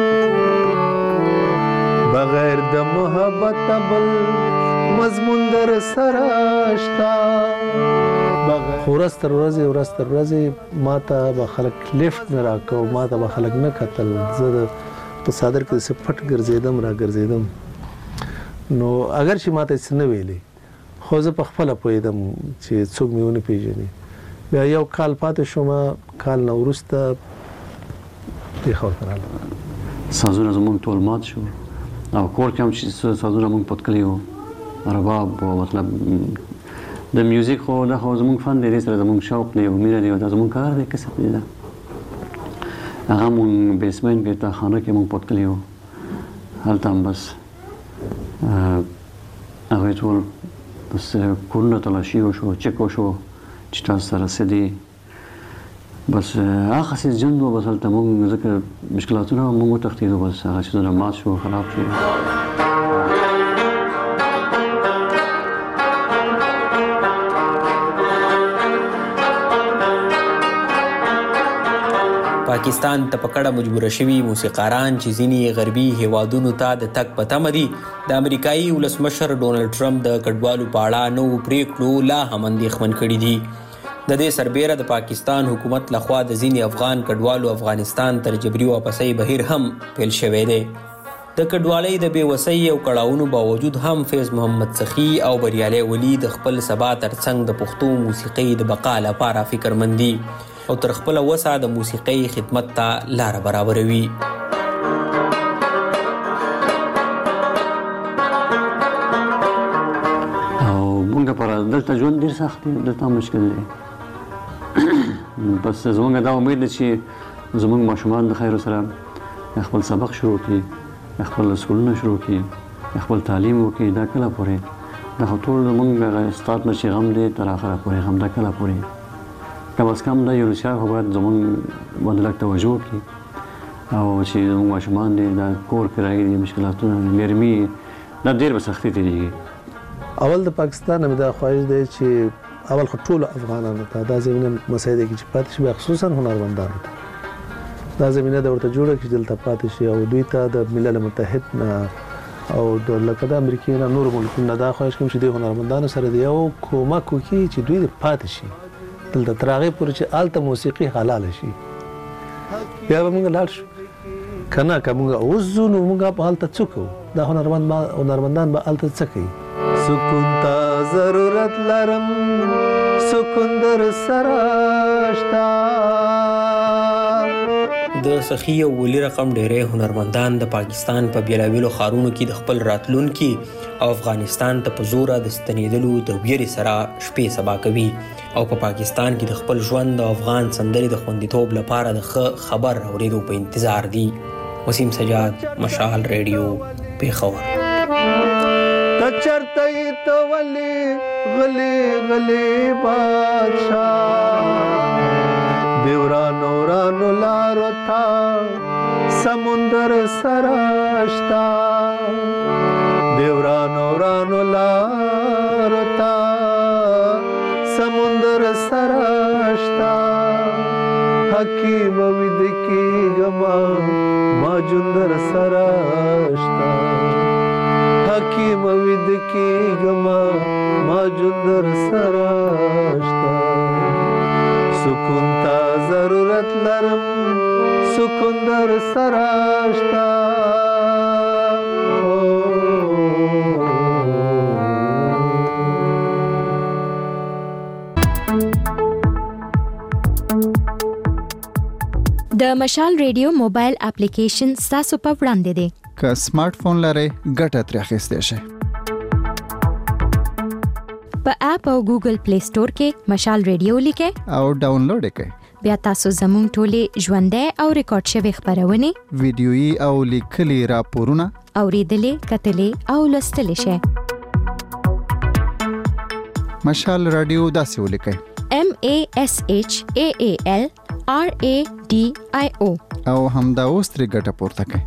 بغیر د محبت بل مضمون در سره شته. خو ورځ تر ورځې ورځ تر ورځې ما ته به خلک لیفټ نه راکوه، ما ته به خلک نه کتل، زه د په صادر کې داسې پټ ګرځېدم را ګرځېدم. نو اگر چې ما ته هېڅ نه ویلې خو زه په خپله پوهېدم چې څوک مې ونه پېژني. بیا یو کال پاتې شوم، کال نه وروسته پېښور ته رالم. سازونه زموږ ټول مات شو او کور کې هم چې سازونه موږ پټ کړي وو، رباب و مطلب د میوزیک خو دا خو زموږ فن دی، دې سره زموږ شوق دی او مینه دی او دا زموږ کار دی، کسب دی. دا هغه موږ بیسمنټ کې تا خانه کې موږ پټ کړي وو، هلته هم بس هغوی ټول بس کورونه تلاشي وشو، چک وشو چې تاسو سره څه دي. بس هغسې ژوند و، بس هلته موږ ځکه مشکلاتونه موږ وتښتېدو، بس هغه څیزونه مات شو، خراب شو. پاکستان ته په کډه مجبوره شوي موسیقاران چې ځینې غربي هیوادونو ته د تګ په تمه دي، د امریکایي ولسمشر ډونالډ ټرمپ د کډوالو په اړه نوو پریکړو لا هم اندېښمن کړي دي. د دې سربیره د پاکستان حکومت لخوا د ځینې افغان کډوالو افغانستان تر جبري واپسۍ بهیر هم پیل شوی دی. د کډوالۍ د بېوسۍ او کړاوونو باوجود هم فیض محمد سخي او بریالی ولي د خپل سبا ترڅنګ د پښتو موسیقۍ د بقا لپاره فکرمند دي او تر خپله وسه د موسیقۍ خدمت ته لاره برابروي. او موږ لپاره دلته ژوند ډېر سخت دی، دلته مشکل دی. بس زموږ دا امید دی چې زموږ ماشومان د خیرو سره خپل سبق شروع کړي، خپل سکولونه شروع کړي، خپل تعلیم وکړي. دا کله پورې دا خو ټول زموږ استاد نه چې غم دی تر آخره پورې غم، دا کله پورې کم از کم دا یونیسیف خو باید زموږ باندې لږ توجه وکړي او چې زموږ ماشومان دي دا کور کرایې دي، مشکلاتونه ګرمي دا ډېر به سختي تېرېږي. اول د پاکستان مې دا خواهش دی چې اول خو ټولو افغانانو ته دا زمینه مسایده کې چې پاتې شي، بیا خصوصا هنرمندانو ته دا زمینه د ورته جوړه کړي چې دلته پاتې شي او دوی ته د ملل متحد نه او د لکه د امریکې نه نورو ملکونو نه دا خواهش کوم چې دوی هنرمندانو سره د یو کومک وکړي چې دوی پاتې شي دلته تر هغې پورې چې هلته موسیقي حلاله شي. بیا به موږ لاړ شو، که نه که موږ اوس ځو نو موږ به هلته څه کوو؟ دا هنرمندان به هلته څه کوي؟ سکون ته ضرورت لرم، سکون در سره شته. د سخي او ولي رقم ډېری هنرمندان د پاکستان په بېلابېلو ښارونو کې د خپل راتلونکي او افغانستان ته په زوره د ستنېدلو د ویرې سره شپې سبا کوي او په پاکستان کې د خپل ژوند او افغان سندرې د خوندیتوب لپاره د ښه خبر اورېدو په انتظار دي. وسیم سجاد، مشال ریډیو، پېښور. ته چرته یې ته ولې غلې غلې بادشاه، د ورانو ورانو لارو ته سمندر سره شته، د ورانو ورانو لارو ته سمندر سره شته. حکیم وید کېږمه ما جندر سره شته، حکیم وید کېږمه ما جندر سره شته. سکون ته ضرورت لرم، سکون در سره شته. د مشال ریډیو موبایل اپلیکیشن ستاسو په وړاندې دی. که سمارټ فون لرئ ګټه ترې اخیستی شئ. په اپ او ګوګل پلی سٹور کې مشال ریډیو لیکئ او ډاونلوډ یې کړئ. بیا تاسو زموږ ټولې ژوندۍ او ریکارډ شوی خبرونه ویډیويي او لیکلي راپورونه اوریدلې کتلې او لوستلې شئ. مشال رادیو داسې ولیکئ: M A S H A A L R A D I O او همدا اوس ترې ګټه پورته کړئ.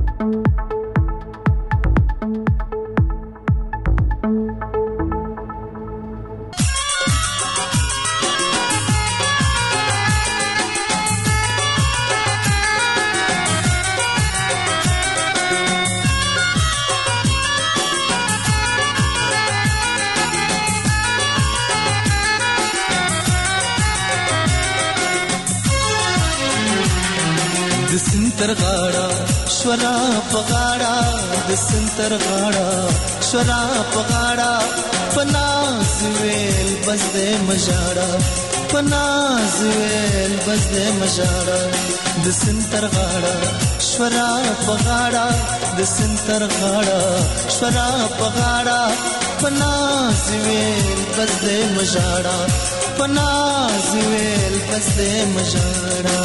د سنتر غاړه شورا پغاړه د سنتر غاړه شورا پغاړه پناز ویل بس دې مجاړه پناز ویل بس دې مجاړه د سنتر غاړه شورا پغاړه د سنتر غاړه شورا پغاړه پناز ویل بس دې مجاړه پناز ویل بس دې مجاړه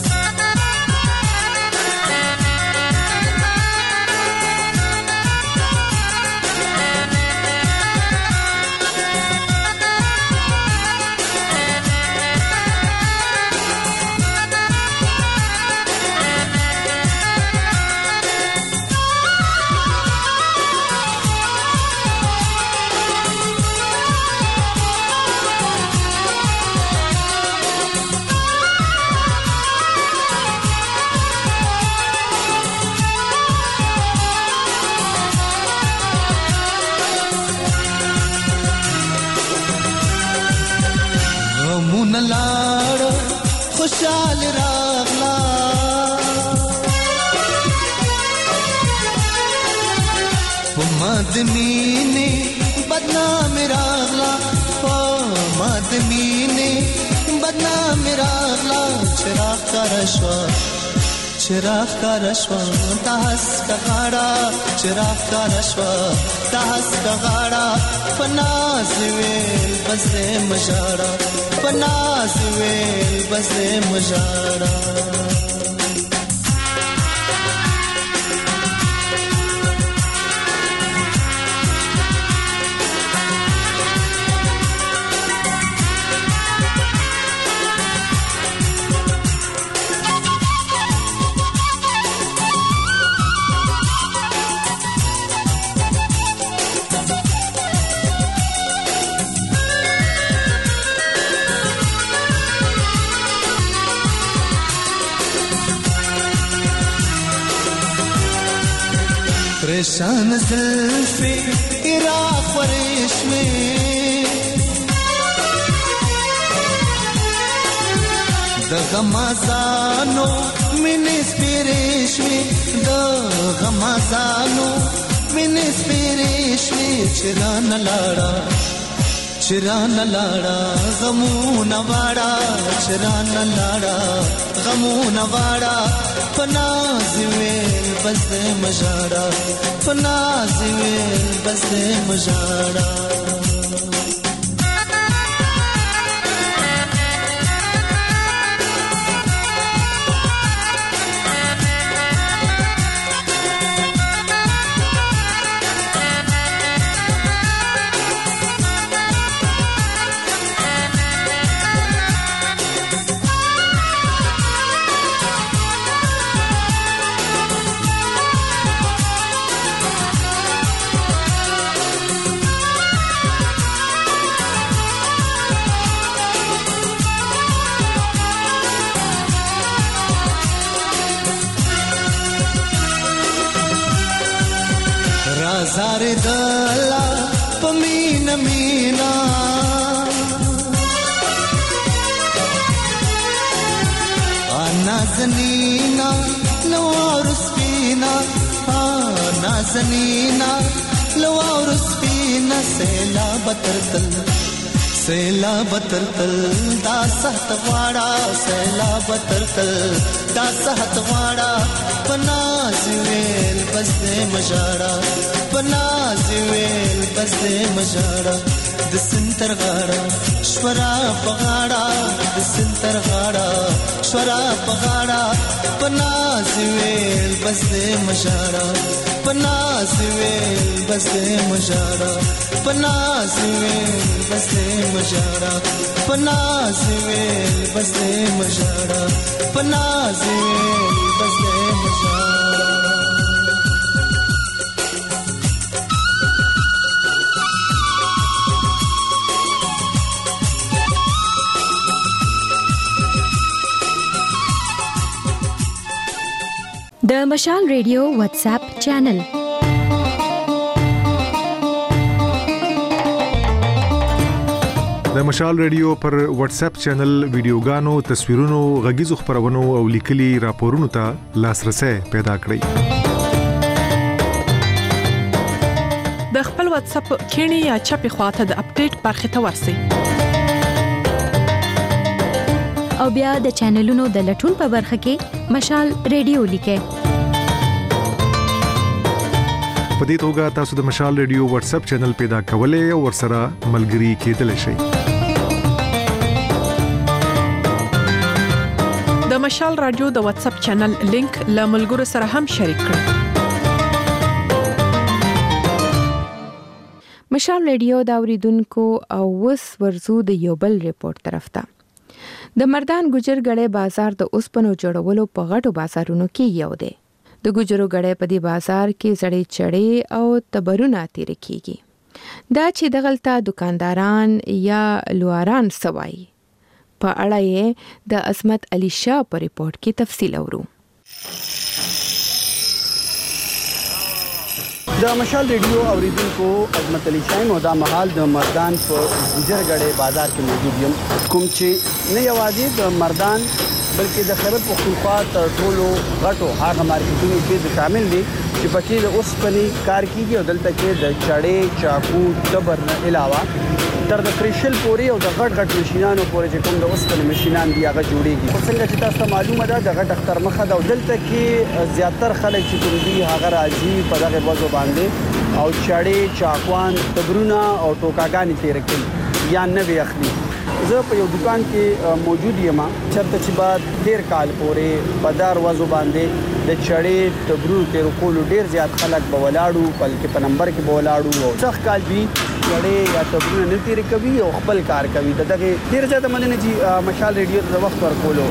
लाड़ खुशहाल रागला मदनी ने बदनाम रागला ओ मदनी ने बदनाम रागला चिराग का रश्वा चिराग का रश्वा तहस का गाड़ा चिराग का रश्वा तहस का गाड़ा पनाज वेल बसे मजाड़ा पनाज वेल बसे मजाड़ा परेशान ज़ुल्फ़े इराक़ फ़रेश में द गमाज़ानो मिनिस पेरेश में द गमाज़ानो मिनिस पेरेश में चिरा न लाड़ा चिरा न लाड़ा गमू न वाड़ा चिरा न लाड़ा गमू न वाड़ा पनाज वेल बस मजाड़ा पनाज वेल बस Majara Zare dala pamina mina Ana zanina lawarus fina Ana zanina lawarus fina Sela batartal سیلاب ترتل دا سخت غواړه سیلاب ترتل دا سخت غواړه پناز ویل بس دې مجاړه پناز ویل بس دې مجاړه د سنتر غاړه شورا پغاړه د سنتر غاړه شورا پغاړه پناز ویل بس دې مجاړه پناز ویل بس دې مجاړه پناز ویل بس دې مجاړه پناز ویل بس دې مجاړه پناز ویل بس دې مجاړه د مشال ریډیو واتس اپ چینل د مشال ریډیو پر واتس اپ چینل ویډیوګانو تصویرونو غږیزو خبرونو او لیکلي راپورونو ته لاسرسي پیدا کړئ د خپل واتس اپ کینی یا چپی خواته د اپډیټ برخه ته ورسئ او بیا د چینلونو د لټون په برخه کې مشال ریډیو لیکئ په دې توګه تاسو د مشال ریډیو واتس اپ چینل پیدا کولای او ورسره ملګري کېدلی شئ د مشال رادیو د واتس اپ چینل لینک له ملګرو سره هم شریک کړئ مشال ریډیو دا اوریدونکو او وس ورزو د یو بل ریپورت طرف ته د مردان ګجر غړې بازار د اوسپنو جوړولو په غټو بازارونو کې یو دی د ګجرو غړې په دې بازار کې زړې چړې او تبرونه تیر کیږي دا چې دغلطه دکانداران یا لواران سوای په اړه یې د عصمت علي شاه په ریپورت کې تفصیل اورو د مشال ریډیو اوریدونکو عظمت علي شاه مو دا محل د مردان په ګجر غړې بازار کې موجود یم کوم چې نه یوازې د مردان بلکې د خیبر پختونخوا تر ټولو غټو هغه مارکیټونو کې شامل دي چې پکې د اوسپنې کار کیږي او دلته کې د چړې چاقو تبر نه علاوه تر د فریشل پوري او د غټ غټ ماشينانو پورې چې کوم د اوسپنې ماشينان دی هغه جوړيږي څنګه چې تاسو معلومه ده د غټ اختر مخه دا دلته کې زیاتره خلک چې کوم دي هغه راځي په دغه وځو باندې او چړې چاقوان تبرونه او ټوکاګانی تیر کوي یا نه وی اخلي زه په یو دکان کې موجود یم چرته چې بعد ډیر کال پورې بازار وځو باندې د چړې تبرو تیر کول ډیر زیات خلک به ولاړو بلکې په نمبر کې به ولاړو او څخ کال بي چړې یا تبرو نه تیر کوي او خپل کار کوي دغه ډیر زیات مننه چې مشال ریډیو د وخت ورکولو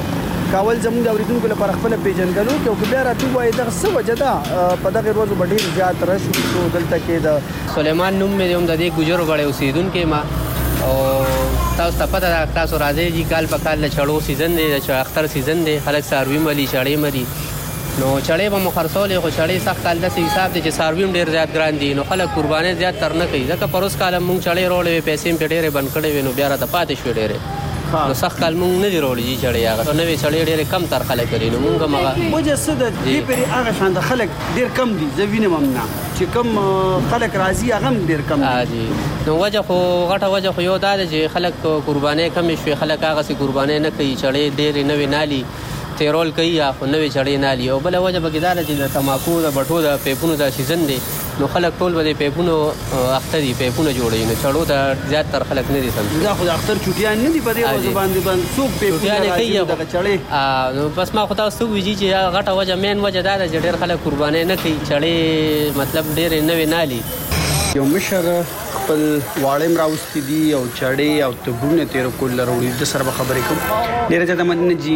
کاول زموږ اوریدونکو لپاره خپل پیژنګلو کې او بیا راټو وای دغه څه وجدا په دغه ورځو ډیر زیات رش شو دلته کې د سليمان نوم مې هم د دې ګجرو غړې اوسیدونکو ما او تاسو ته پته ده تاسو راځي چې کال په کال له چړو سیزن دی د اختر سیزن دی خلک ساروي ملي چړې ملي نو چړې به مخرصول خو چړې سخت کال د حساب دي چې ساروي ډیر زیات ګران دي نو خلک قرباني زیات تر نه کوي ځکه پروس کال مونږ چړې روړې پیسې په ډېرې بند کړې وینو بیا را ته پاتې شو ډېرې نو سخت کال مونږ نه دی روړې چړې هغه نو نوې چړې ډېرې کم تر خلک لري نو مونږ مغه وجه څه ده دې پرې هغه شان د خلک ډېر کم دي زوینه ممنه چې کم خلک راځي هغه ډېر کم دي نو وجه خو غټه وجه خو یو دا چې خلک قرباني کم شوي خلک هغه سي قرباني نه کوي چړې ډېرې نوې نالي تیرول کوي یا خو نوې چړې نالي او بل وجه بګیدار چې د تماکو د بټو د پیپونو د سیزن دی نو خلک ټول به پیپونو اختري پیپونو جوړي نو چړو ته زیات تر خلک نه دي سم دا خو د اختر چټیان نه دي په دې وځ باندې باندې څوک پیپونو راځي د چړې نو بس ما خو تاسو ویجی چې غټه وجه مین وجه دا چې ډېر خلک قرباني نه کوي چړې مطلب ډېر نوې نالي یو مشر خپل واړم راوستي دي او چړې او تبونه تیر کول لري د سره خبرې کوم ډېر ځکه مدنه جی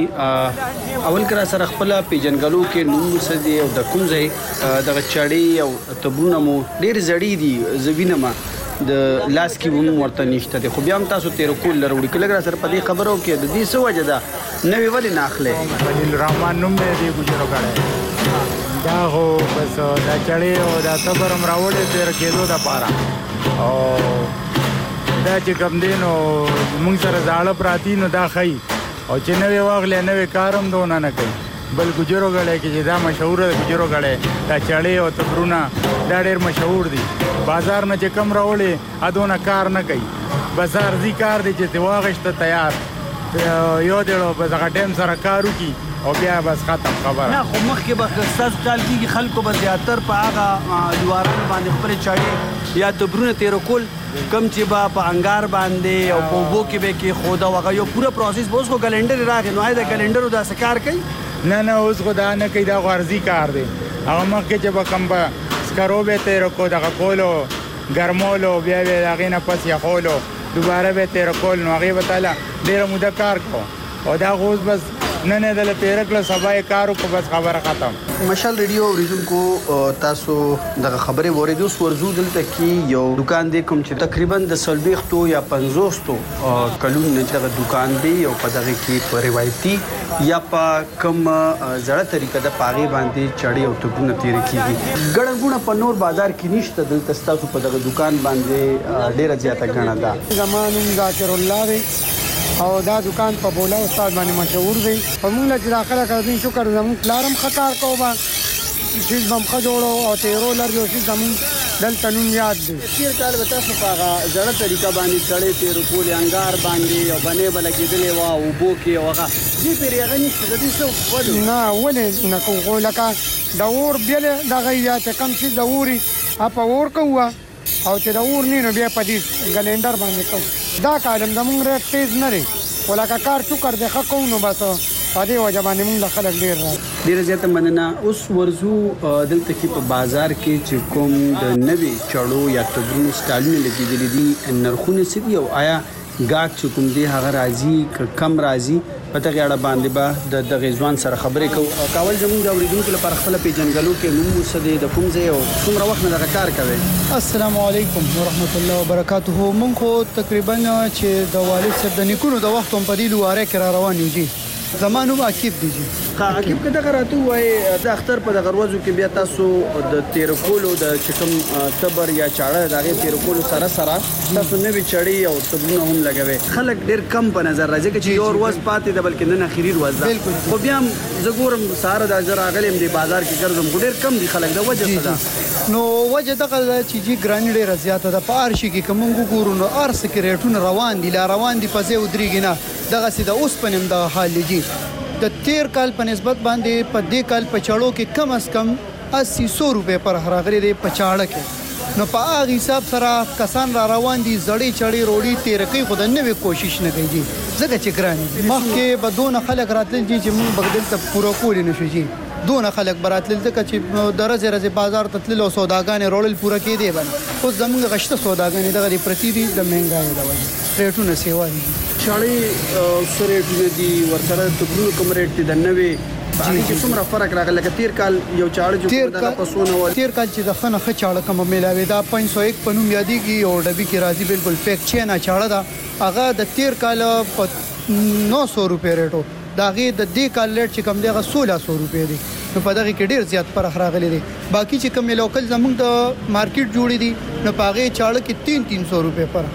اول کرا سره خپل پیجنګلو کې نوم سدي او د کوم ځای د چړې او تبونه مو ډېر زړې دي زوینه ما د لاس کې ومو ورته نشته خو بیا هم تاسو تیر کول لري کله سره په دې خبرو کې د دې څه وجه ده نوې ولې ناخله رحمان نوم دې ګجرو کړه دا هو بس دا چړې او دا تبرم راوړې تیر کېدو د پاره او دا چې کم دینو موږ سره زاړه پراتی نو دا خی او چې نوې واغلې نوې کارم دونه نه کوي بل ګجرو غړې کې دا مشهور دی ګجرو غړې دا چړې او تبرونه دا ډېر مشهور دي بازار نه چې کم راوړې ادونه کار نه کوي بس ارزي کار دی چې ته واغشته تیار یو دیړو بس هغه ټیم سره کار وکړي او بیا بس ختم خبره نه خو مخکې به ستاسو خیال کېږي خلکو به زیاتر په هغه جوارانو باندې خپلې چاړې یا دبرونه تېره کول کم چې به په انګار باندې او په اوبو کې به یې کېښوده او هغه یو پوره پروسس به اوس خو کلنډر راغی نو آیا د کلنډرو داسې کار کوي نه نه اوس خو دا نه کوي دا خو ارزي کار دی هغه مخکې چې به کوم به سکرو به تېره کړو دغه کولو ګرمولو بیا به د هغې نه پس یخولو دوباره به تېره کول نو هغې به تاله ډېره موده کار کوو او دا خو اوس بس نه نه دله تېره کړه سبا یې کار وکړو بس خبره ختم مشال ریډیو اوریدونکو تاسو دغه خبرې واورېدې اوس ورځو دلته کې یو دکان دی کوم چې تقریبا د څلوېښتو یا پنځوستو کلونو نه دغه دکان دی او په دغه کې په روایتي یا په کوم زړه طریقه د پاغې باندې چړې او توپونه تېره کېږي ګڼه ګوڼه په نور بازار کې نشته دلته ستاسو په دغه دکان باندې ډېره زیاته ګڼه ده زما نوم ذاکر الله دی او دا دکان په بولا استاد باندې مشهور دی په موږ له چې داخله کړو شکر زموږ پلار هم ښه کار کوو به چیز به هم ښه جوړو او تېرو لرګي او چیز زموږ دلته نوم یاد دی تېر کال به تاسو په هغه زړه طریقه باندې چړې تېرو کولې انګار باندې او بنې به لګېدلې وه اوبو کې او هغه دې پېرې هغه نشته د دې څه ولې نه ولې نه کوو خو لکه د اور بېلې دغه یا چې کوم چیز د اوري هغه په اور کوو او چې د اور نه نو بیا په دې ګلنډر باندې کوو دا کار هم زموږ ریټ تیز نه دی خو لکه کار چوکر دی ښه کوو نو بس په دې وجه باندې موږ له خلک ډېر راځي ډېره زیاته مننه اوس ورځو دلته کې په بازار کې چې کوم د نوې چړو یا تبرونو سټالونه لګېدلي دي نرخونه څه دي او آیا ګاهک چې کوم دی هغه راځي که کم راځي په دغې اړه باندې به د دغې ځوان سره خبرې کوو کاول زموږ د اورېدونکو لپاره خپله پېژنګلو کې نوم څه دی د کوم ځای او څومره وخت نه دغه کار کوئ السلام علیکم ورحمت الله وبرکاته مونږ خو تقریبا چې د والد صاحب د نیکونو د وخت هم په دې لواره کې را روان یو جي زما نوم عاقب دی جی عاقب که دغه راته ووایې د اختر په دغه ورځو کې بیا تاسو د تېره کولو د چې کوم تبر یا چاړه د هغې تېره کولو سره سره تاسو نوې چړې او تبرونه هم لګوئ خلک ډېر کم په نظر راځي که چې یو ورځ پاتې ده بلکې نن اخري ورځ ده خو بیا هم زه ګورم سهار دا زه راغلی یم دې بازار کې ګرځم خو ډېر کم دي خلک د وجه څه ده نو وجه دغه ده چې جي ګراني ډېره زیاته ده په هر شي کې که موږ وګورو نو هر څه کې ریټونه روان دي لا روان دي په ځای ودرېږي نه دغسې د اوسپنې هم دغه حال دی جي د تیر کال په نسبت باندې په دې کال په چړو کې کم از کم اسی سو روپے پر راغلي دی په چاړه کې نو په هغه حساب سره کسان را روان دي زړې چړې روړي تیر کوي خو د نوې کوشش نه کوي ځکه چې ګران مخکې به دونه خلک راتلل چې موږ بغدل ته پوره کولی نشو جی دونه خلک براتل ځکه چې د ورځې ورځې بازار ته تلل او سوداګانې روړل پوره کېدی باندې اوس زموږ غشته سوداګانې دغه پرتی دي د مهنګای د وجه ریټونه سیوا دي چړې سره ریټونه دي ورسره تبرو کوم ریټ دي د نوې باندې چې څومره فرق راغلی لکه تیر کال یو چاړه جوړ دغه پسونه ول تیر کال چې د خنه خ چاړه کوم ملاوي دا پنځه سو یک په نوم یادېږي او ډبي کې راځي بالکل پیک چینا چاړه دا هغه د تیر کال په نو سو روپے ریټو دا غي د دې کال لیټ چې کم دی هغه سولہ سو روپے دی نو په دغه کې ډیر زیات فرق راغلی دی باقي چې کوم لوکل زموږ د مارکیټ جوړې دي نو پاغه چاړه کې تین تین سو روپے پر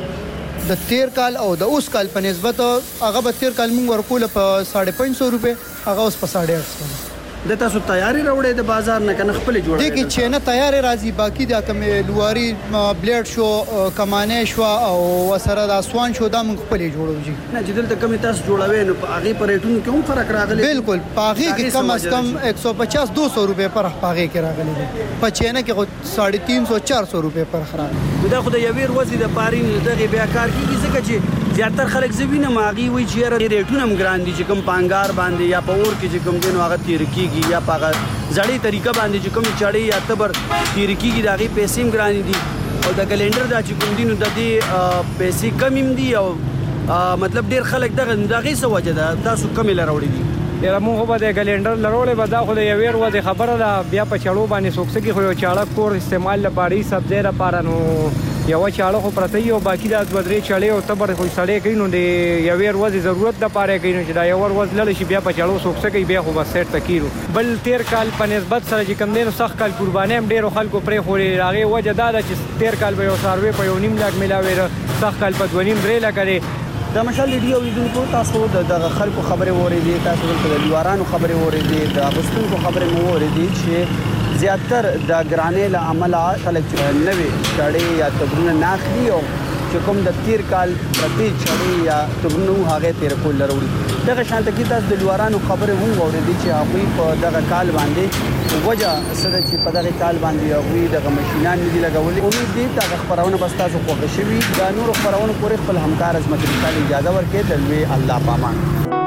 د تیر کال او د اوس کال په نسبت هغه به تیر کال موږ ورکول په ساڑھے پنځه سو روپے هغه اوس په ساڑھے آٹھ سو د تاسو تیاری راوړې د بازار نه کنه خپل جوړه دي کې چې نه تیاری راځي باقي دا کوم لواري بلیډ شو کمانه شو او وسره د اسوان شو دا موږ خپل جوړو جی نه چې دلته کوم تاسو جوړوي نو په هغه پرېټونو کې هم فرق راغلی بالکل پاغي کې کم از کم ایک سو پچاس دو سو روپے پر پاغي کې راغلی دی په چینه کې ساڑھے تین سو چار سو روپے پر خراب دا خو د یوې ورځې د پارین دغه بیا کار کیږي ځکه چې زیاتره خلک زوینه ماغي وي چې ریټونه هم ګران دي چې کوم پانګار باندې یا په اور کې چې کوم دین هغه تیر کیږي یا په ځړې طریقه باندې چې کوم چړې یا تبر تیر کیږي دا غي پیسې هم ګران دي او د کلندر دا چې کوم دین د دې پیسې کم هم دي او مطلب ډیر خلک دغه دغه څه وجه ده تاسو کم لروړي دي ډیر موږ به د کلندر لروړې به دا خو د یوې ورځې خبره ده بیا په چړو باندې سوکسه کې خو یو چاړه کور استعمال لپاره سبزی لپاره نو یو چاړه خو پرته یو باقي د دوه درې چړې او تبر خو سړې کوي نو د یوې ورځې ضرورت د پاره کوي نو چې دا یو ورځ لړ شي بیا په چړو سوکسه کوي بیا خو بس سیټ تکیرو بل تیر کال په نسبت سره چې کم دینو سخت کال قرباني هم ډیرو خلکو پرې خوري راغي وجه دا چې تیر کال به یو سروي په یو نیم لاک ملاوي سخت کال په دوه نیم درې لاک لري د مشال ویډیو لیدونکو تاسو د خلکو خبرې وریدي تاسو د لیوارانو خبرې وریدي د اغوستونکو خبرې مو وریدي چې زیاتر د ګرانې له عمله خلک نوې چړې یا تبرونه ناخلي او چې کوم د تیر کال پرتی چړې یا ترنو هغه تیر کول لري دغه شانت کې تاسو د لوارانو خبره هم واورېدې چې هغه په دغه کال باندې وجه سره چې په دغه کال باندې هغه دغه ماشينان دي لګولې امید دي دا خبرونه بس تاسو خوښ شي دا نور خبرونه پورې خپل همکار عظمت الله اجازه ورکړي دلوي الله پامان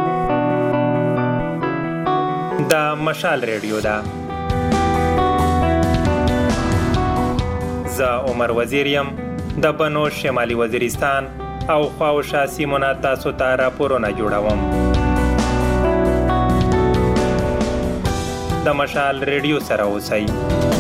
دا مشال ریډیو دا زه عمر وزیریم د بنو شمالي وزیرستان او خواوشا سیمونه تاسو ته راپورونه جوړوم د مشال ریډیو سره اوسئ